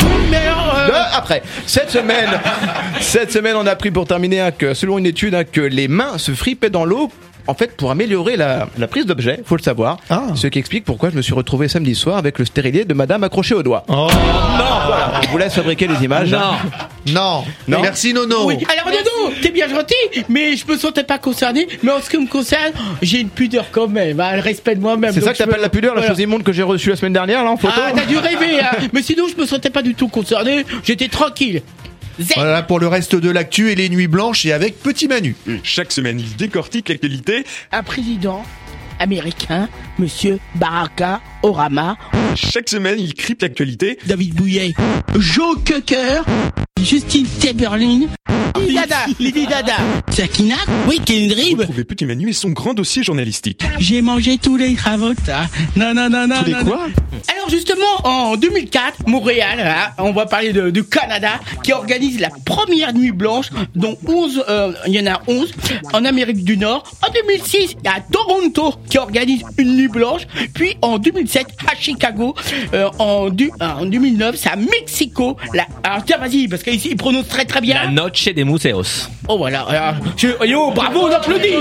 Après, cette semaine, on a appris pour terminer que selon une étude que les mains se fripaient dans l'eau. En fait, pour améliorer la prise d'objet, faut le savoir. Ce qui explique pourquoi je me suis retrouvé samedi soir avec le stérilet de madame accroché au doigt. Oh non, voilà, je vous laisse fabriquer les images. Non. Merci Nono. Oui. Alors Nono, t'es bien gentil, mais je me sentais pas concerné. Mais en ce qui me concerne, j'ai une pudeur quand même, le respect de moi-même. C'est ça que t'appelles la pudeur, la chose immonde que j'ai reçue la semaine dernière là en photo. Ah, t'as dû rêver, hein. Mais sinon je me sentais pas du tout concerné, j'étais tranquille. Voilà pour le reste de l'actu et les nuits blanches et avec Petit Manu. Chaque semaine, il décortique l'actualité. Un président américain, Monsieur Barack Obama. Chaque semaine, il crypte l'actualité. David Bouillet, Joe Cocker, Justine Timberlake, Lady Dada, Sakina, oui, Kendrick. Retrouvez Petit Manu et son grand dossier journalistique. J'ai mangé tous les Travolta. Non. Tous les quoi ? Alors justement, en 2004, Montréal, on va parler du Canada, qui organise la première nuit blanche, dont 11, il y en a 11, en Amérique du Nord. En 2006, il y a Toronto, qui organise une nuit blanche. Puis en 2007, à Chicago. En 2009, c'est à Mexico. Alors tiens, vas-y, parce qu'ici, ils prononcent très très bien. La Noche de Museos. Oh voilà. Bravo, on applaudit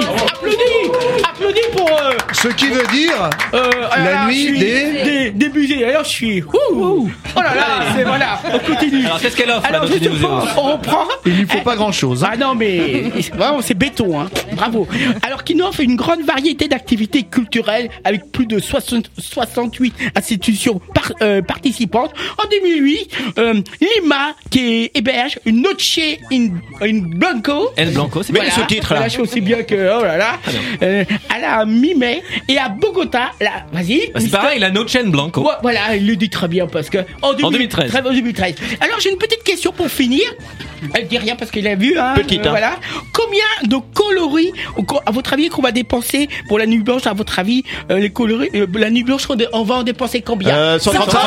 pour... Ce qui veut dire la nuit des musées. Alors je suis... Oh là là, c'est voilà. On continue. Alors qu'est-ce qu'elle offre, alors, la Noche de Museos ? On reprend. Il lui faut pas grand-chose. Ah non, mais vraiment, c'est béton. Bravo. Alors qu'il offre une grande variété d'activités culturelles avec plus de 68 institutions participantes. En 2008, Lima qui héberge une Noche in Blanco. El Blanco, c'est bien ce titre là. La chose aussi bien que oh là là. À la mi-mai et à Bogota, là, vas-y. C'est pareil, la Noche en Blanco. Ouais, voilà, il le dit très bien parce que en 2013. Alors j'ai une petite question pour finir. Elle dit rien parce qu'il a vu, Petite, voilà. Combien de coloris, à votre avis, qu'on va dépenser pour la nuit blanche? À votre avis, les coloris, la nuit blanche, on va en dépenser combien?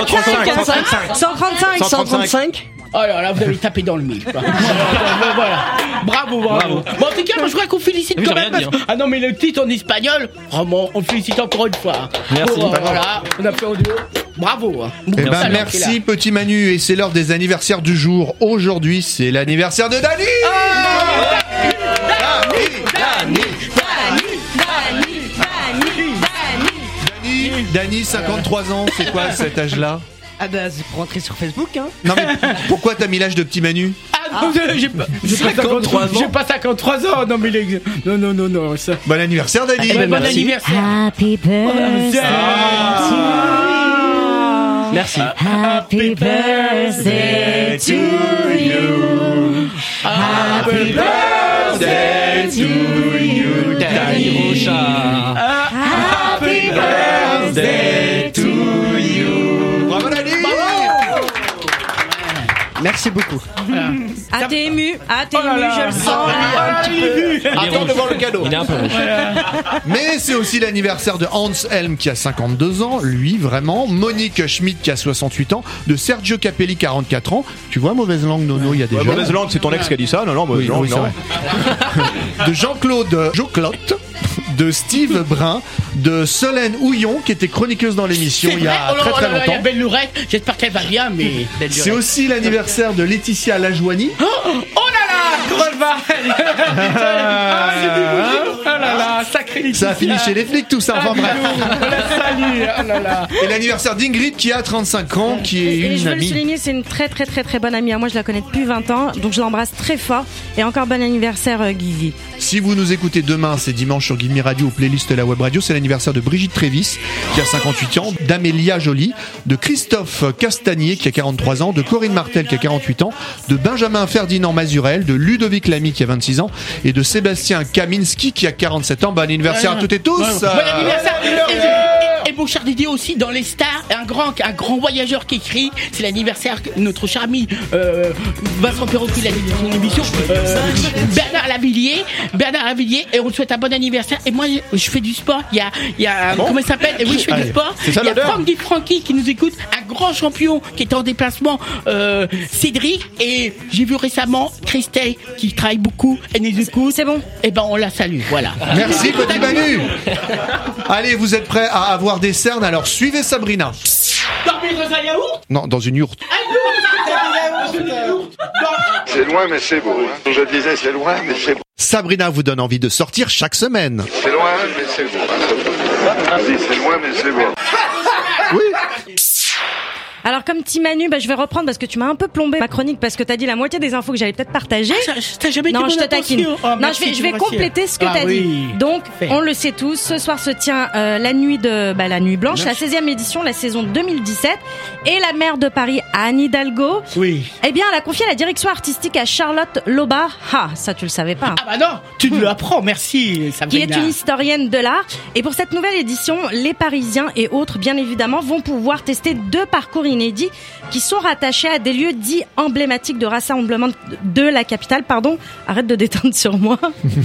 135. Oh là, vous avez tapé dans le mille. Voilà. Bravo. Bon, en tout cas, moi, je voudrais qu'on félicite quand même. Ah non, mais le titre en espagnol, vraiment, on félicite encore une fois. Merci. Voilà, on a fait en duo. Bravo. Merci Petit Manu, et c'est l'heure des anniversaires du jour. Aujourd'hui, c'est l'anniversaire de Dani. Dani, 53 ans, c'est quoi cet âge-là? Ah bah c'est pour rentrer sur Facebook Non mais pourquoi t'as mis l'âge de Petit Manu? J'ai pas 53 ans. Non mais non ça. Bon anniversaire Dani. Bon anniversaire. Happy birthday to you. Merci. Happy birthday to you. Happy birthday to you, Dani Rocha. Happy birthday to you. Bravo Dani. Merci beaucoup. Ah, t'es ému, je le sens. Attends de voir le cadeau. Il est un peu rouge. Mais c'est aussi l'anniversaire de Hans Helm qui a 52 ans, lui vraiment, Monique Schmidt qui a 68 ans, de Sergio Capelli 44 ans. Tu vois, mauvaise langue Nono, il y a des jeunes. Mauvaise langue, c'est ton ex qui a dit ça. Non, mauvaise langue, c'est non. vrai. De Jean-Claude Joclotte, de Steve Brun, de Solène Houillon qui était chroniqueuse dans l'émission il y a très Il y a longtemps. Belle Lurette, j'espère qu'elle va bien, mais... C'est aussi l'anniversaire de Laetitia Lajoigny. Oh là là, comment elle va? C'est du oh là là, sacré Ça a fini chez les flics tout ça, enfin bref. On la salue, oh là là. Et l'anniversaire d'Ingrid qui a 35 ans, qui est Et une je veux le amie. souligner, c'est une très très très très bonne amie. Moi, je la connais depuis 20 ans, donc je l'embrasse très fort. Et encore bon anniversaire, Guigui. Si vous nous écoutez demain, c'est dimanche sur Give Me Radio ou playlist de la web radio, c'est l'anniversaire de Brigitte Trévis qui a 58 ans, d'Amélia Joly, de Christophe Castagnier qui a 43 ans, de Corinne Martel qui a 48 ans, de Benjamin Ferdinand Mazurel, de Ludovic Lamy qui a 26 ans et de Sébastien Kaminski qui a 47 ans. Bon anniversaire à toutes et tous. Bon anniversaire. Et mon cher Didier aussi, dans les stars, un grand voyageur qui écrit, c'est l'anniversaire de notre cher ami Vincent Perrault qui l'a dit dans son émission, Bernard Lavillier, et on te souhaite un bon anniversaire. Et moi, je fais du sport, il y a comment il s'appelle? Et oui, je fais du sport. C'est ça, il y a l'odeur. Francky qui nous écoute, un grand champion qui est en déplacement, Cédric, et j'ai vu récemment Christelle qui travaille beaucoup, elle nous écoute. C'est bon. Et ben on la salue, voilà. Merci petit Manu. Allez, vous êtes prêts à avoir des cernes, alors suivez Sabrina. Dormir dans un yaourt? Non, dans une yourte. C'est loin, mais c'est beau. Hein. Je disais, c'est loin, mais c'est beau. Sabrina vous donne envie de sortir chaque semaine. C'est loin, mais c'est beau. Je dis, c'est loin, mais c'est beau. Oui. Alors comme petit Manu, je vais reprendre parce que tu m'as un peu plombé ma chronique parce que t'as dit la moitié des infos que j'allais peut-être partager. T'as jamais été Non, je te bonne taquine. attention. Oh, Non, merci, je vais compléter ce que t'as oui. dit. Donc, on le sait tous, ce soir se tient la nuit blanche, la 16e édition, la saison 2017, et la maire de Paris, Anne Hidalgo, oui. Eh bien, elle a confié la direction artistique à Charlotte Lobar. Ah, ça tu le savais pas. Ah bah non, tu me l'apprends, merci Sabrina. Qui est une historienne de l'art. Et pour cette nouvelle édition, les Parisiens et autres, bien évidemment, vont pouvoir tester 2 parcours inédits qui sont rattachés à des lieux dits emblématiques de rassemblement de la capitale. Pardon, arrête de déteindre sur moi.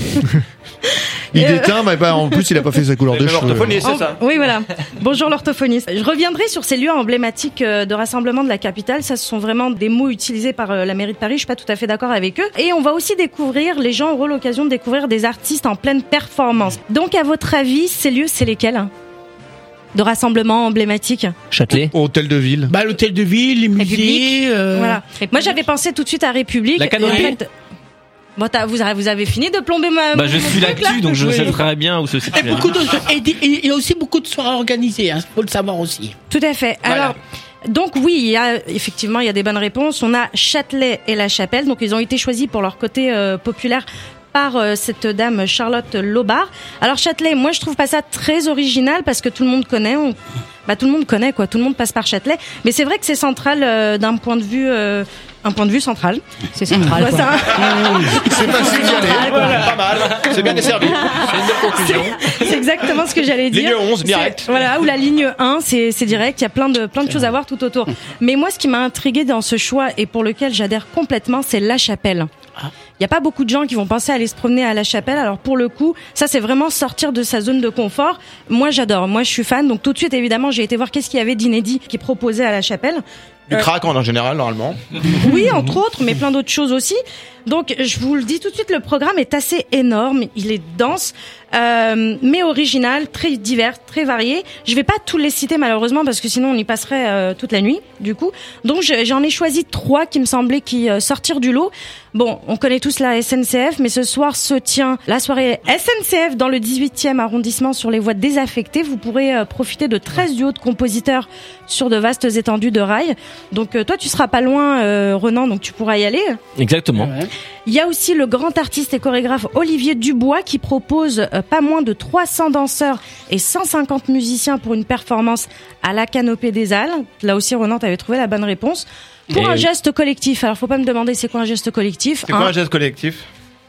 Il déteint, mais en plus il a pas fait sa couleur de cheveux. L'orthophoniste, c'est ça. Oui, voilà. Bonjour l'orthophoniste. Je reviendrai sur ces lieux emblématiques de rassemblement de la capitale. Ça, ce sont vraiment des mots utilisés par la mairie de Paris. Je suis pas tout à fait d'accord avec eux. Et on va aussi découvrir, les gens auront l'occasion de découvrir des artistes en pleine performance. Donc, à votre avis, ces lieux, c'est lesquels de rassemblement emblématique? Châtelet. Hôtel de ville. Bah, l'hôtel de ville, les musées. Voilà. Moi, j'avais pensé tout de suite à République. La Canopée. En fait, bon, vous avez fini de plomber ma. Je suis là-dessus, donc je sais très bien où se situe. Et beaucoup il y a aussi beaucoup de soirées organisées, hein, faut le savoir aussi. Tout à fait. Voilà. Alors. Donc oui, il y a des bonnes réponses. On a Châtelet et La Chapelle. Donc ils ont été choisis pour leur côté populaire par cette dame Charlotte Lobar. Alors Châtelet, moi je trouve pas ça très original parce que tout le monde connaît. Tout le monde connaît quoi. Tout le monde passe par Châtelet. Mais c'est vrai que c'est central d'un point de vue. Un point de vue central. C'est central. C'est facile d'y aller. Voilà. Pas mal. C'est bien desservi. C'est une belle conclusion. C'est exactement ce que j'allais dire. Ligne 11, direct. Voilà, ou la ligne 1, c'est direct. Il y a plein de choses à voir tout autour. Mais moi, ce qui m'a intriguée dans ce choix et pour lequel j'adhère complètement, c'est La Chapelle. Il n'y a pas beaucoup de gens qui vont penser à aller se promener à La Chapelle. Alors pour le coup, ça c'est vraiment sortir de sa zone de confort. Moi j'adore, moi je suis fan. Donc tout de suite évidemment j'ai été voir qu'est-ce qu'il y avait d'inédit qui proposait à La Chapelle. Du crack en général, normalement. Oui, entre autres, mais plein d'autres choses aussi. Donc, je vous le dis tout de suite, le programme est assez énorme. Il est dense, mais original, très divers, très varié. Je vais pas tous les citer malheureusement parce que sinon on y passerait toute la nuit, du coup. Donc, j'en ai choisi 3 qui me semblaient sortir du lot. Bon, on connaît tous la SNCF, mais ce soir se tient la soirée SNCF dans le 18e arrondissement sur les voies désaffectées. Vous pourrez profiter de 13 duos de compositeurs sur de vastes étendues de rails. Donc toi, tu seras pas loin, Renan, donc tu pourras y aller. Exactement. Ouais. Il y a aussi le grand artiste et chorégraphe Olivier Dubois qui propose pas moins de 300 danseurs et 150 musiciens pour une performance à la Canopée des Halles. Là aussi, Renan, t'avais trouvé la bonne réponse. Pour un geste collectif. Alors, faut pas me demander c'est quoi un geste collectif. C'est quoi un geste collectif?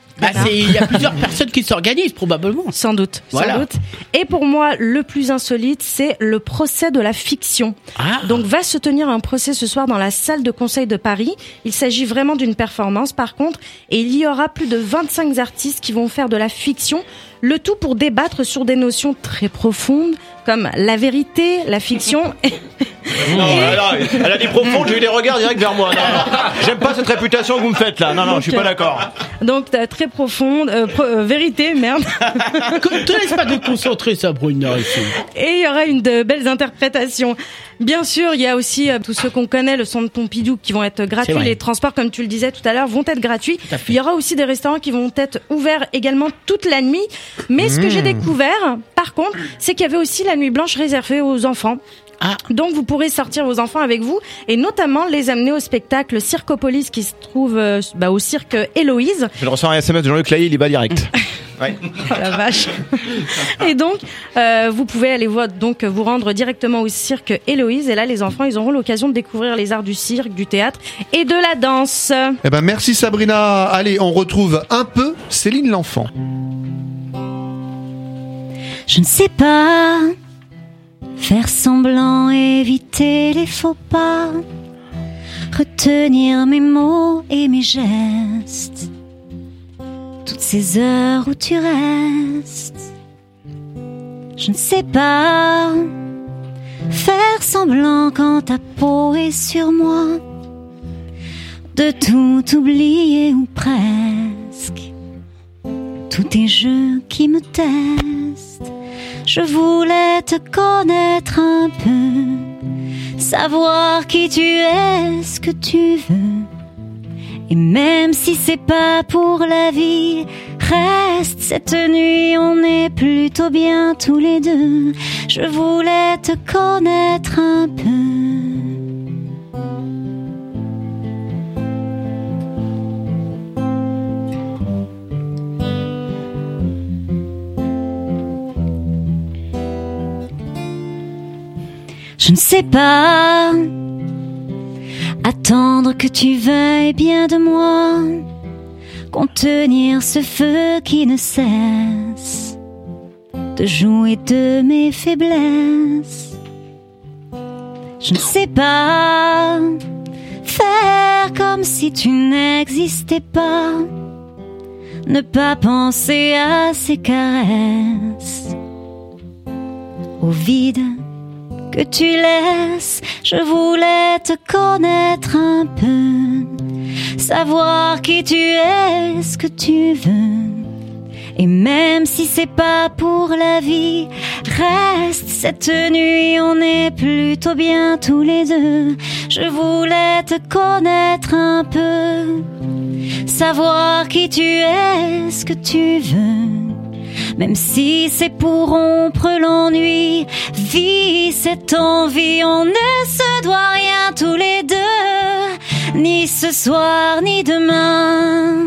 Il y a plusieurs personnes qui s'organisent, probablement. Sans doute, voilà. Sans doute. Et pour moi, le plus insolite, c'est le procès de la fiction. Donc, va se tenir un procès ce soir dans la salle de conseil de Paris. Il s'agit vraiment d'une performance, par contre, et il y aura plus de 25 artistes qui vont faire de la fiction, le tout pour débattre sur des notions très profondes, comme la vérité, la fiction Non, elle a dit profonde, j'ai eu des regards directs vers moi. Non. J'aime pas cette réputation que vous me faites là. Non, je suis pas d'accord. Donc très profonde, vérité, merde. Te laisse pas te concentrer, Sabrina. Et il y aura une de belles interprétations. Bien sûr, il y a aussi tous ceux qu'on connaît, le centre Pompidou, qui vont être gratuits. Les transports, comme tu le disais tout à l'heure, vont être gratuits. Il y aura aussi des restaurants qui vont être ouverts également toute la nuit. Mais ce que j'ai découvert, par contre, c'est qu'il y avait aussi la nuit blanche réservée aux enfants. Donc vous pourrez sortir vos enfants avec vous et notamment les amener au spectacle Circopolis qui se trouve au cirque Héloïse. Je reçois un SMS de Jean-Luc Lahaye, il y va direct. Ouais. Oh la vache. Et donc vous pouvez aller vous rendre directement au cirque Héloïse et là les enfants ils auront l'occasion de découvrir les arts du cirque, du théâtre et de la danse. Eh ben merci Sabrina. Allez, on retrouve un peu Céline l'enfant. Je ne sais pas faire semblant, éviter les faux pas, retenir mes mots et mes gestes, toutes ces heures où tu restes. Je ne sais pas faire semblant quand ta peau est sur moi, de tout oublier ou presque, tous tes jeux qui me testent. Je voulais te connaître un peu, savoir qui tu es, ce que tu veux. Et même si c'est pas pour la vie, reste cette nuit, on est plutôt bien tous les deux. Je voulais te connaître un peu. Je ne sais pas attendre que tu veuilles bien de moi, contenir ce feu qui ne cesse de jouer de mes faiblesses. Je ne sais pas faire comme si tu n'existais pas, ne pas penser à ces caresses, au vide que tu laisses. Je voulais te connaître un peu, savoir qui tu es, ce que tu veux. Et même si c'est pas pour la vie, reste cette nuit, on est plutôt bien tous les deux. Je voulais te connaître un peu, savoir qui tu es, ce que tu veux. Même si c'est pour rompre l'ennui, vis cette envie, on ne se doit rien tous les deux, ni ce soir ni demain.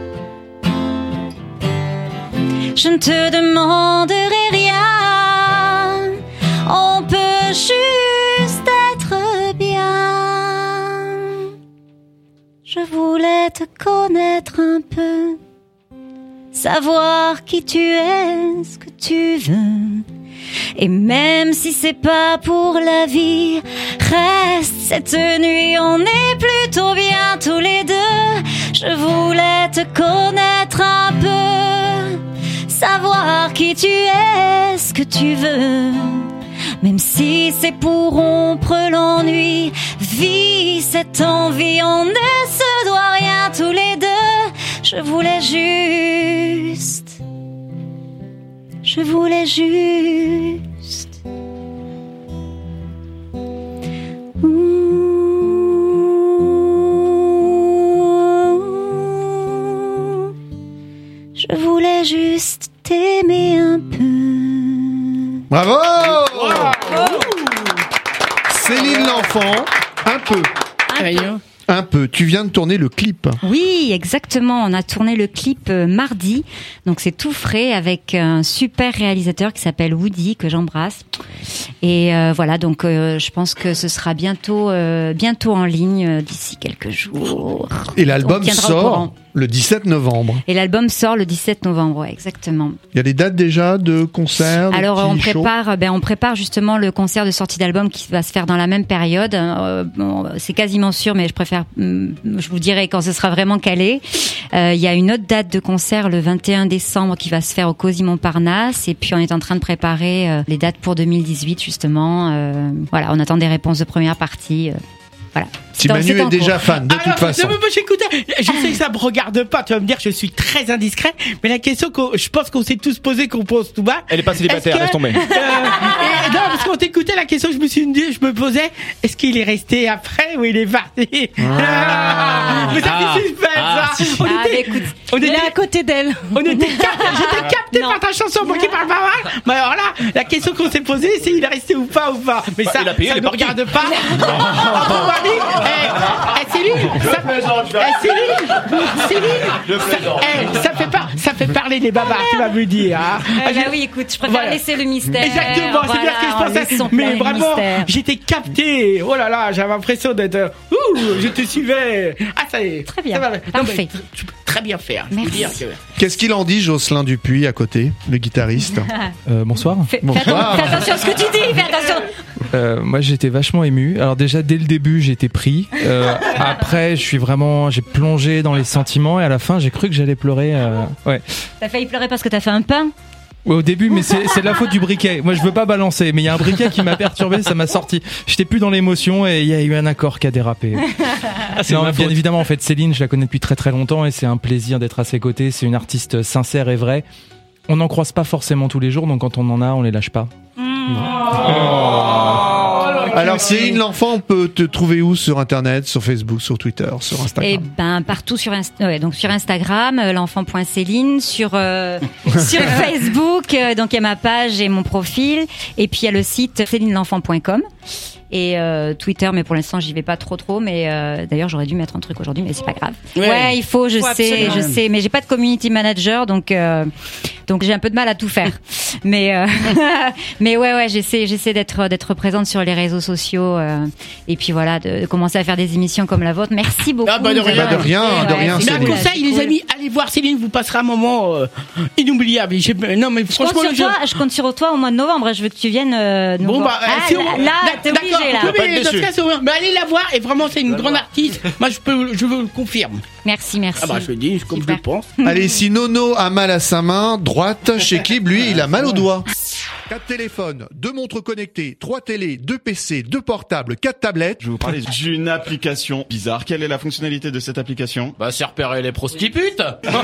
Je ne te demanderai rien, on peut juste être bien. Je voulais te connaître un peu, savoir qui tu es, ce que tu veux. Et même si c'est pas pour la vie, reste cette nuit, on est plutôt bien tous les deux. Je voulais te connaître un peu, savoir qui tu es, ce que tu veux. Même si c'est pour rompre l'ennui, vis cette envie, on ne se doit rien tous les deux. Je voulais juste. Je voulais juste t'aimer un peu. Bravo! Céline l'enfant, un peu. Un peu. Tu viens de tourner le clip. Oui, exactement. On a tourné le clip mardi. Donc c'est tout frais avec un super réalisateur qui s'appelle Woody, que j'embrasse. Et voilà, donc je pense que ce sera bientôt en ligne d'ici quelques jours. Et l'album Le 17 novembre. Et l'album sort le 17 novembre, ouais, exactement. Il y a des dates déjà de concerts? Alors on prépare justement le concert de sortie d'album qui va se faire dans la même période. C'est quasiment sûr, mais je vous dirai quand ce sera vraiment calé. Il y a une autre date de concert le 21 décembre qui va se faire au Cosy Montparnasse, et puis on est en train de préparer les dates pour 2018 justement. Voilà, on attend des réponses de première partie. Voilà. Si Manu est déjà fan, de toute façon. Non, mais j'écoute, je sais que ça me regarde pas, tu vas me dire que je suis très indiscret, mais la question que je pense qu'on s'est tous posé, qu'on pose tout bas. Elle est pas célibataire, laisse tomber. Non, parce qu'on t'écoutait la question, je me posais, est-ce qu'il est resté après ou il est parti? Mais ça fait suspense, On était à côté d'elle. J'étais capté par ta chanson, moi qui parle pas mal. Mais alors là, la question qu'on s'est posée, c'est il est resté ou pas. Mais ça, ça ne regarde pas. Ça fait parler les babards, tu vas me dire. Oui, écoute, je préfère laisser le mystère. Exactement, c'est bien ce que je pensais. Mais vraiment, j'étais capté. Oh là là, j'avais l'impression d'être. Je te suivais. Ah, ça y est. Très bien. Parfait. Tu peux très bien faire. Merci. Qu'est-ce qu'il en dit, Jocelyn Dupuis, à côté, le guitariste? Bonsoir. Bonsoir. Fais attention à ce que tu dis, fais attention. Moi, j'étais vachement ému. Alors déjà, dès le début, j'étais pris. Après, j'ai plongé dans les sentiments, et à la fin, j'ai cru que j'allais pleurer. Ouais. T'as failli pleurer parce que t'as fait un pain? Ouais, au début, mais c'est de la faute du briquet. Moi, je veux pas balancer, mais il y a un briquet qui m'a perturbé, ça m'a sorti. J'étais plus dans l'émotion, et il y a eu un accord qui a dérapé. Non, bien évidemment, en fait, Céline, je la connais depuis très très longtemps, et c'est un plaisir d'être à ses côtés. C'est une artiste sincère et vraie. On n'en croise pas forcément tous les jours, donc quand on en a, on les lâche pas. Alors Céline L'Enfant, on peut te trouver où sur Internet, sur Facebook, sur Twitter, sur Instagram? Partout sur donc sur Instagram, l'enfant.céline, sur Facebook, donc il y a ma page et mon profil, et puis il y a le site célinelenfant.com. Et Twitter, mais pour l'instant j'y vais pas trop, mais d'ailleurs j'aurais dû mettre un truc aujourd'hui, mais c'est pas grave. Ouais, il faut, je sais, mais j'ai pas de community manager, donc j'ai un peu de mal à tout faire. Mais ouais, j'essaie d'être présente sur les réseaux sociaux, et puis voilà, de commencer à faire des émissions comme la vôtre. Merci beaucoup. De rien. Mais un conseil, les amis, allez voir Céline, vous passerez un moment inoubliable. Non, mais franchement, je compte sur toi au mois de novembre. Je veux que tu viennes nous voir. T'es obligé. Mais allez la voir, et vraiment c'est une grande artiste. Moi je vous le confirme. Merci. Ah bah je le dis comme je le pense. Allez, si Nono a mal à sa main droite, chez Clip, lui, il a mal au doigt. 4 téléphones, 2 montres connectées, 3 télés, 2 PC, 2 portables, 4 tablettes. Je vais vous parler d'une application bizarre. Quelle est la fonctionnalité de cette application? C'est repérer les prostitutes.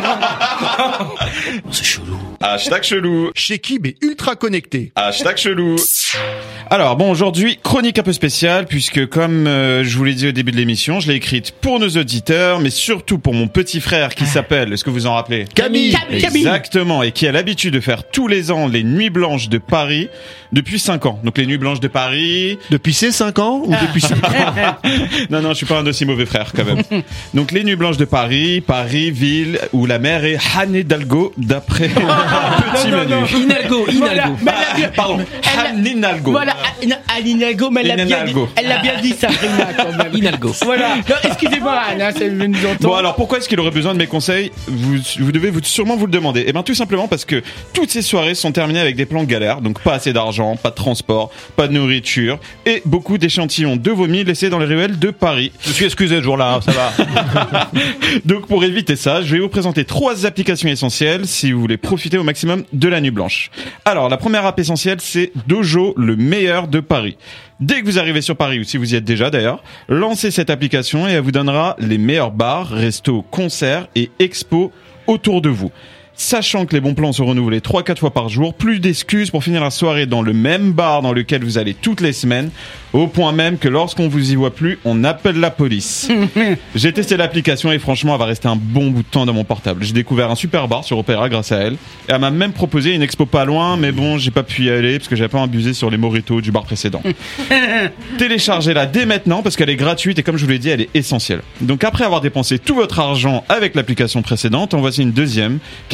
C'est chelou. Hashtag chelou. Chez Kib est ultra connecté. Hashtag chelou. Alors bon, aujourd'hui, chronique un peu spéciale, puisque comme je vous l'ai dit au début de l'émission, je l'ai écrite pour nos auditeurs, mais surtout pour mon petit frère qui s'appelle, est-ce que vous en rappelez? Camille. Exactement, et qui a l'habitude de faire tous les ans les nuits blanches de Paris depuis 5 ans. Donc les nuits blanches de Paris... Depuis ces 5 ans ou depuis 5 ans? Non, je suis pas un aussi mauvais frère quand même. Donc les nuits blanches de Paris, ville où la mer est Anne Hidalgo, d'après petit Manu. Hidalgo. Pardon, Anne Hidalgo. Voilà, Anne Hidalgo, mais elle l'a bien dit, Sabrina, quand même. Hidalgo. Voilà. Non, excusez-moi, Anne, c'est le nous entend. Bon, alors pourquoi est-ce qu'il aurait besoin de mes conseils? Vous devez sûrement vous le demander. Eh ben tout simplement parce que toutes ces soirées sont terminées avec des plans galères, donc pas assez d'argent, pas de transport, pas de nourriture et beaucoup d'échantillons de vomi laissés dans les ruelles de Paris. Je suis excusé ce jour-là, ça va. Donc pour éviter ça, je vais vous présenter 3 applications essentielles si vous voulez profiter au maximum de la nuit blanche. Alors la première app essentielle, c'est Dojo, le meilleur de Paris. Dès que vous arrivez sur Paris, ou si vous y êtes déjà d'ailleurs, lancez cette application et elle vous donnera les meilleurs bars, restos, concerts et expos autour de vous. Sachant que les bons plans sont renouvelés 3-4 fois par jour, plus d'excuses pour finir la soirée dans le même bar dans lequel vous allez toutes les semaines, au point même que lorsqu'on vous y voit plus, on appelle la police. J'ai testé l'application et franchement, elle va rester un bon bout de temps dans mon portable. J'ai découvert un super bar sur Opéra grâce à elle, et elle m'a même proposé une expo pas loin, mais bon, j'ai pas pu y aller parce que j'avais pas abusé sur les mojitos du bar précédent. Téléchargez-la dès maintenant parce qu'elle est gratuite et comme je vous l'ai dit, elle est essentielle. Donc après avoir dépensé tout votre argent avec l'application précédente, en voici une deuxième qui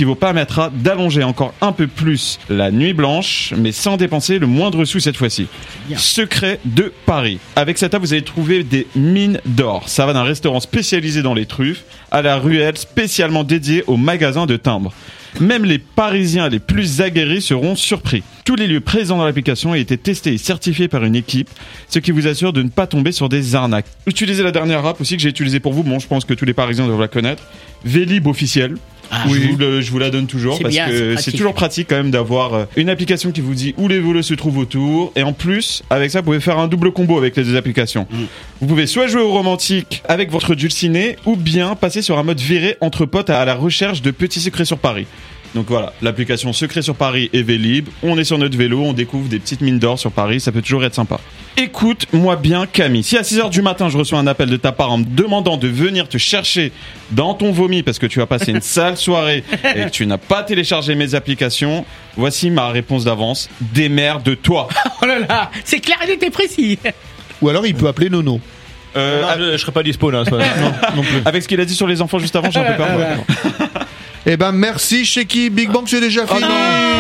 vous permettra d'allonger encore un peu plus la nuit blanche, mais sans dépenser le moindre sou cette fois-ci. Secret de Paris. Avec cette app, vous allez trouver des mines d'or. Ça va d'un restaurant spécialisé dans les truffes à la ruelle spécialement dédiée aux magasins de timbres. Même les Parisiens les plus aguerris seront surpris. Tous les lieux présents dans l'application ont été testés et certifiés par une équipe, ce qui vous assure de ne pas tomber sur des arnaques. Utilisez la dernière app aussi que j'ai utilisée pour vous. Bon, je pense que tous les Parisiens doivent la connaître. Vélib officiel. Oui. Je vous la donne toujours parce que c'est toujours pratique quand même d'avoir une application qui vous dit où les vélos se trouvent autour. Et en plus, avec ça, vous pouvez faire un double combo avec les deux applications. Vous pouvez soit jouer au romantique avec votre dulciné ou bien passer sur un mode viré entre potes à la recherche de petits secrets sur Paris. Donc voilà, l'application Secret sur Paris et Vélib. On est sur notre vélo, on découvre des petites mines d'or sur Paris, ça peut toujours être sympa. Écoute-moi bien Camille, si à 6h du matin je reçois un appel de ta part en me demandant de venir te chercher dans ton vomi parce que tu as passé une sale soirée et que tu n'as pas téléchargé mes applications, voici ma réponse d'avance, démerde-toi. Oh là là, c'est clair et net et précis. Ou alors il peut appeler Nono. Je serai pas dispo là. Non plus. Avec ce qu'il a dit sur les enfants juste avant, j'ai un peu peur. Eh ben merci Sheki, Big Bang c'est déjà fini.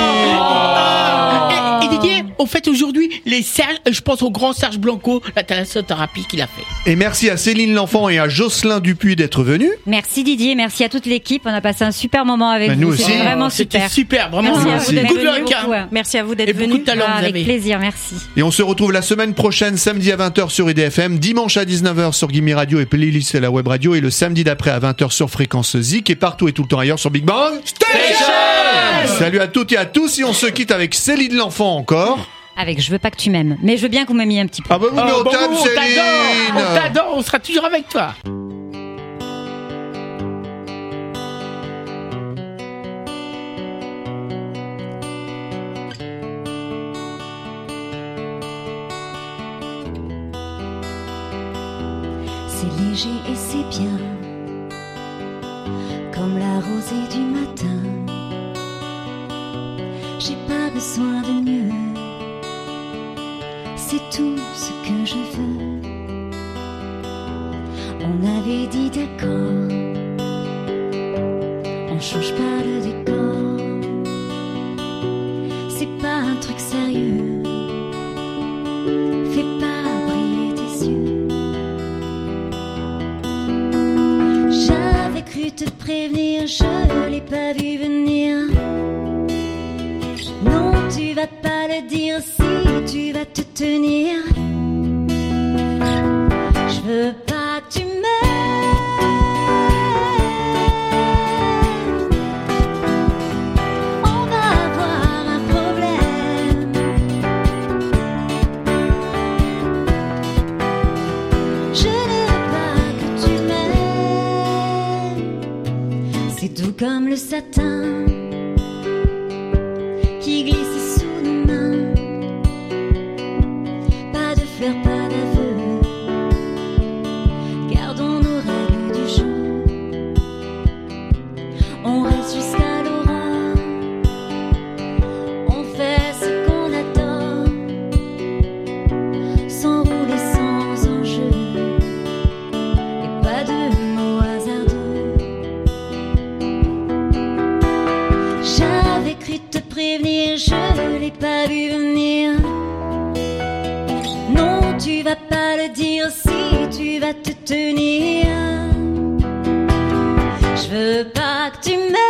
Et Didier, au fait aujourd'hui, les Serge, je pense au grand Serge Blanco, la thalassothérapie qu'il a fait. Et merci à Céline L'Enfant et à Jocelyn Dupuis d'être venus. Merci Didier, merci à toute l'équipe. On a passé un super moment avec vous. Nous aussi. C'était vraiment super. C'était super, vraiment. Merci à vous d'être venus. Merci à vous d'être Et beaucoup venus. de talent vous Avec avez. plaisir, merci. Et on se retrouve la semaine prochaine, samedi à 20h sur IDFM, dimanche à 19h sur Gimme Radio et Playlist et la web radio, et le samedi d'après à 20h sur Fréquence Zik et partout et tout le temps ailleurs sur Big Bang Station. Salut à toutes et à tous, et on se quitte avec Céline L'Enfant encore. Avec Je veux pas que tu m'aimes. Mais je veux bien qu'on m'aime un petit peu. Ah bah oui, mais on t'aime Céline. On t'adore, on sera toujours avec toi. C'est léger et c'est bien, comme la rosée du matin. J'ai pas besoin de mieux, c'est tout ce que je veux. On avait dit d'accord, on change pas le décor. C'est pas un truc sérieux, fais pas briller tes yeux. J'avais cru te prévenir, je l'ai pas vu venir. Non, tu vas pas le dire si tu vas te tenir. Je veux pas que tu m'aimes. On va avoir un problème. Je ne veux pas que tu m'aimes. C'est doux comme le satin qui glisse sous nos mains. Pas de fleurs, pas d'aveux. Gardons nos règles du jeu. On reste jusqu'à l'aurore. On fait ce qu'on adore, sans rouler, sans enjeu. Et pas de mots hasardeux. J'avais cru te prévenir, je l'ai pas vu venir. Non, tu vas pas le dire si tu vas te tenir. Je veux pas que tu m'aimes.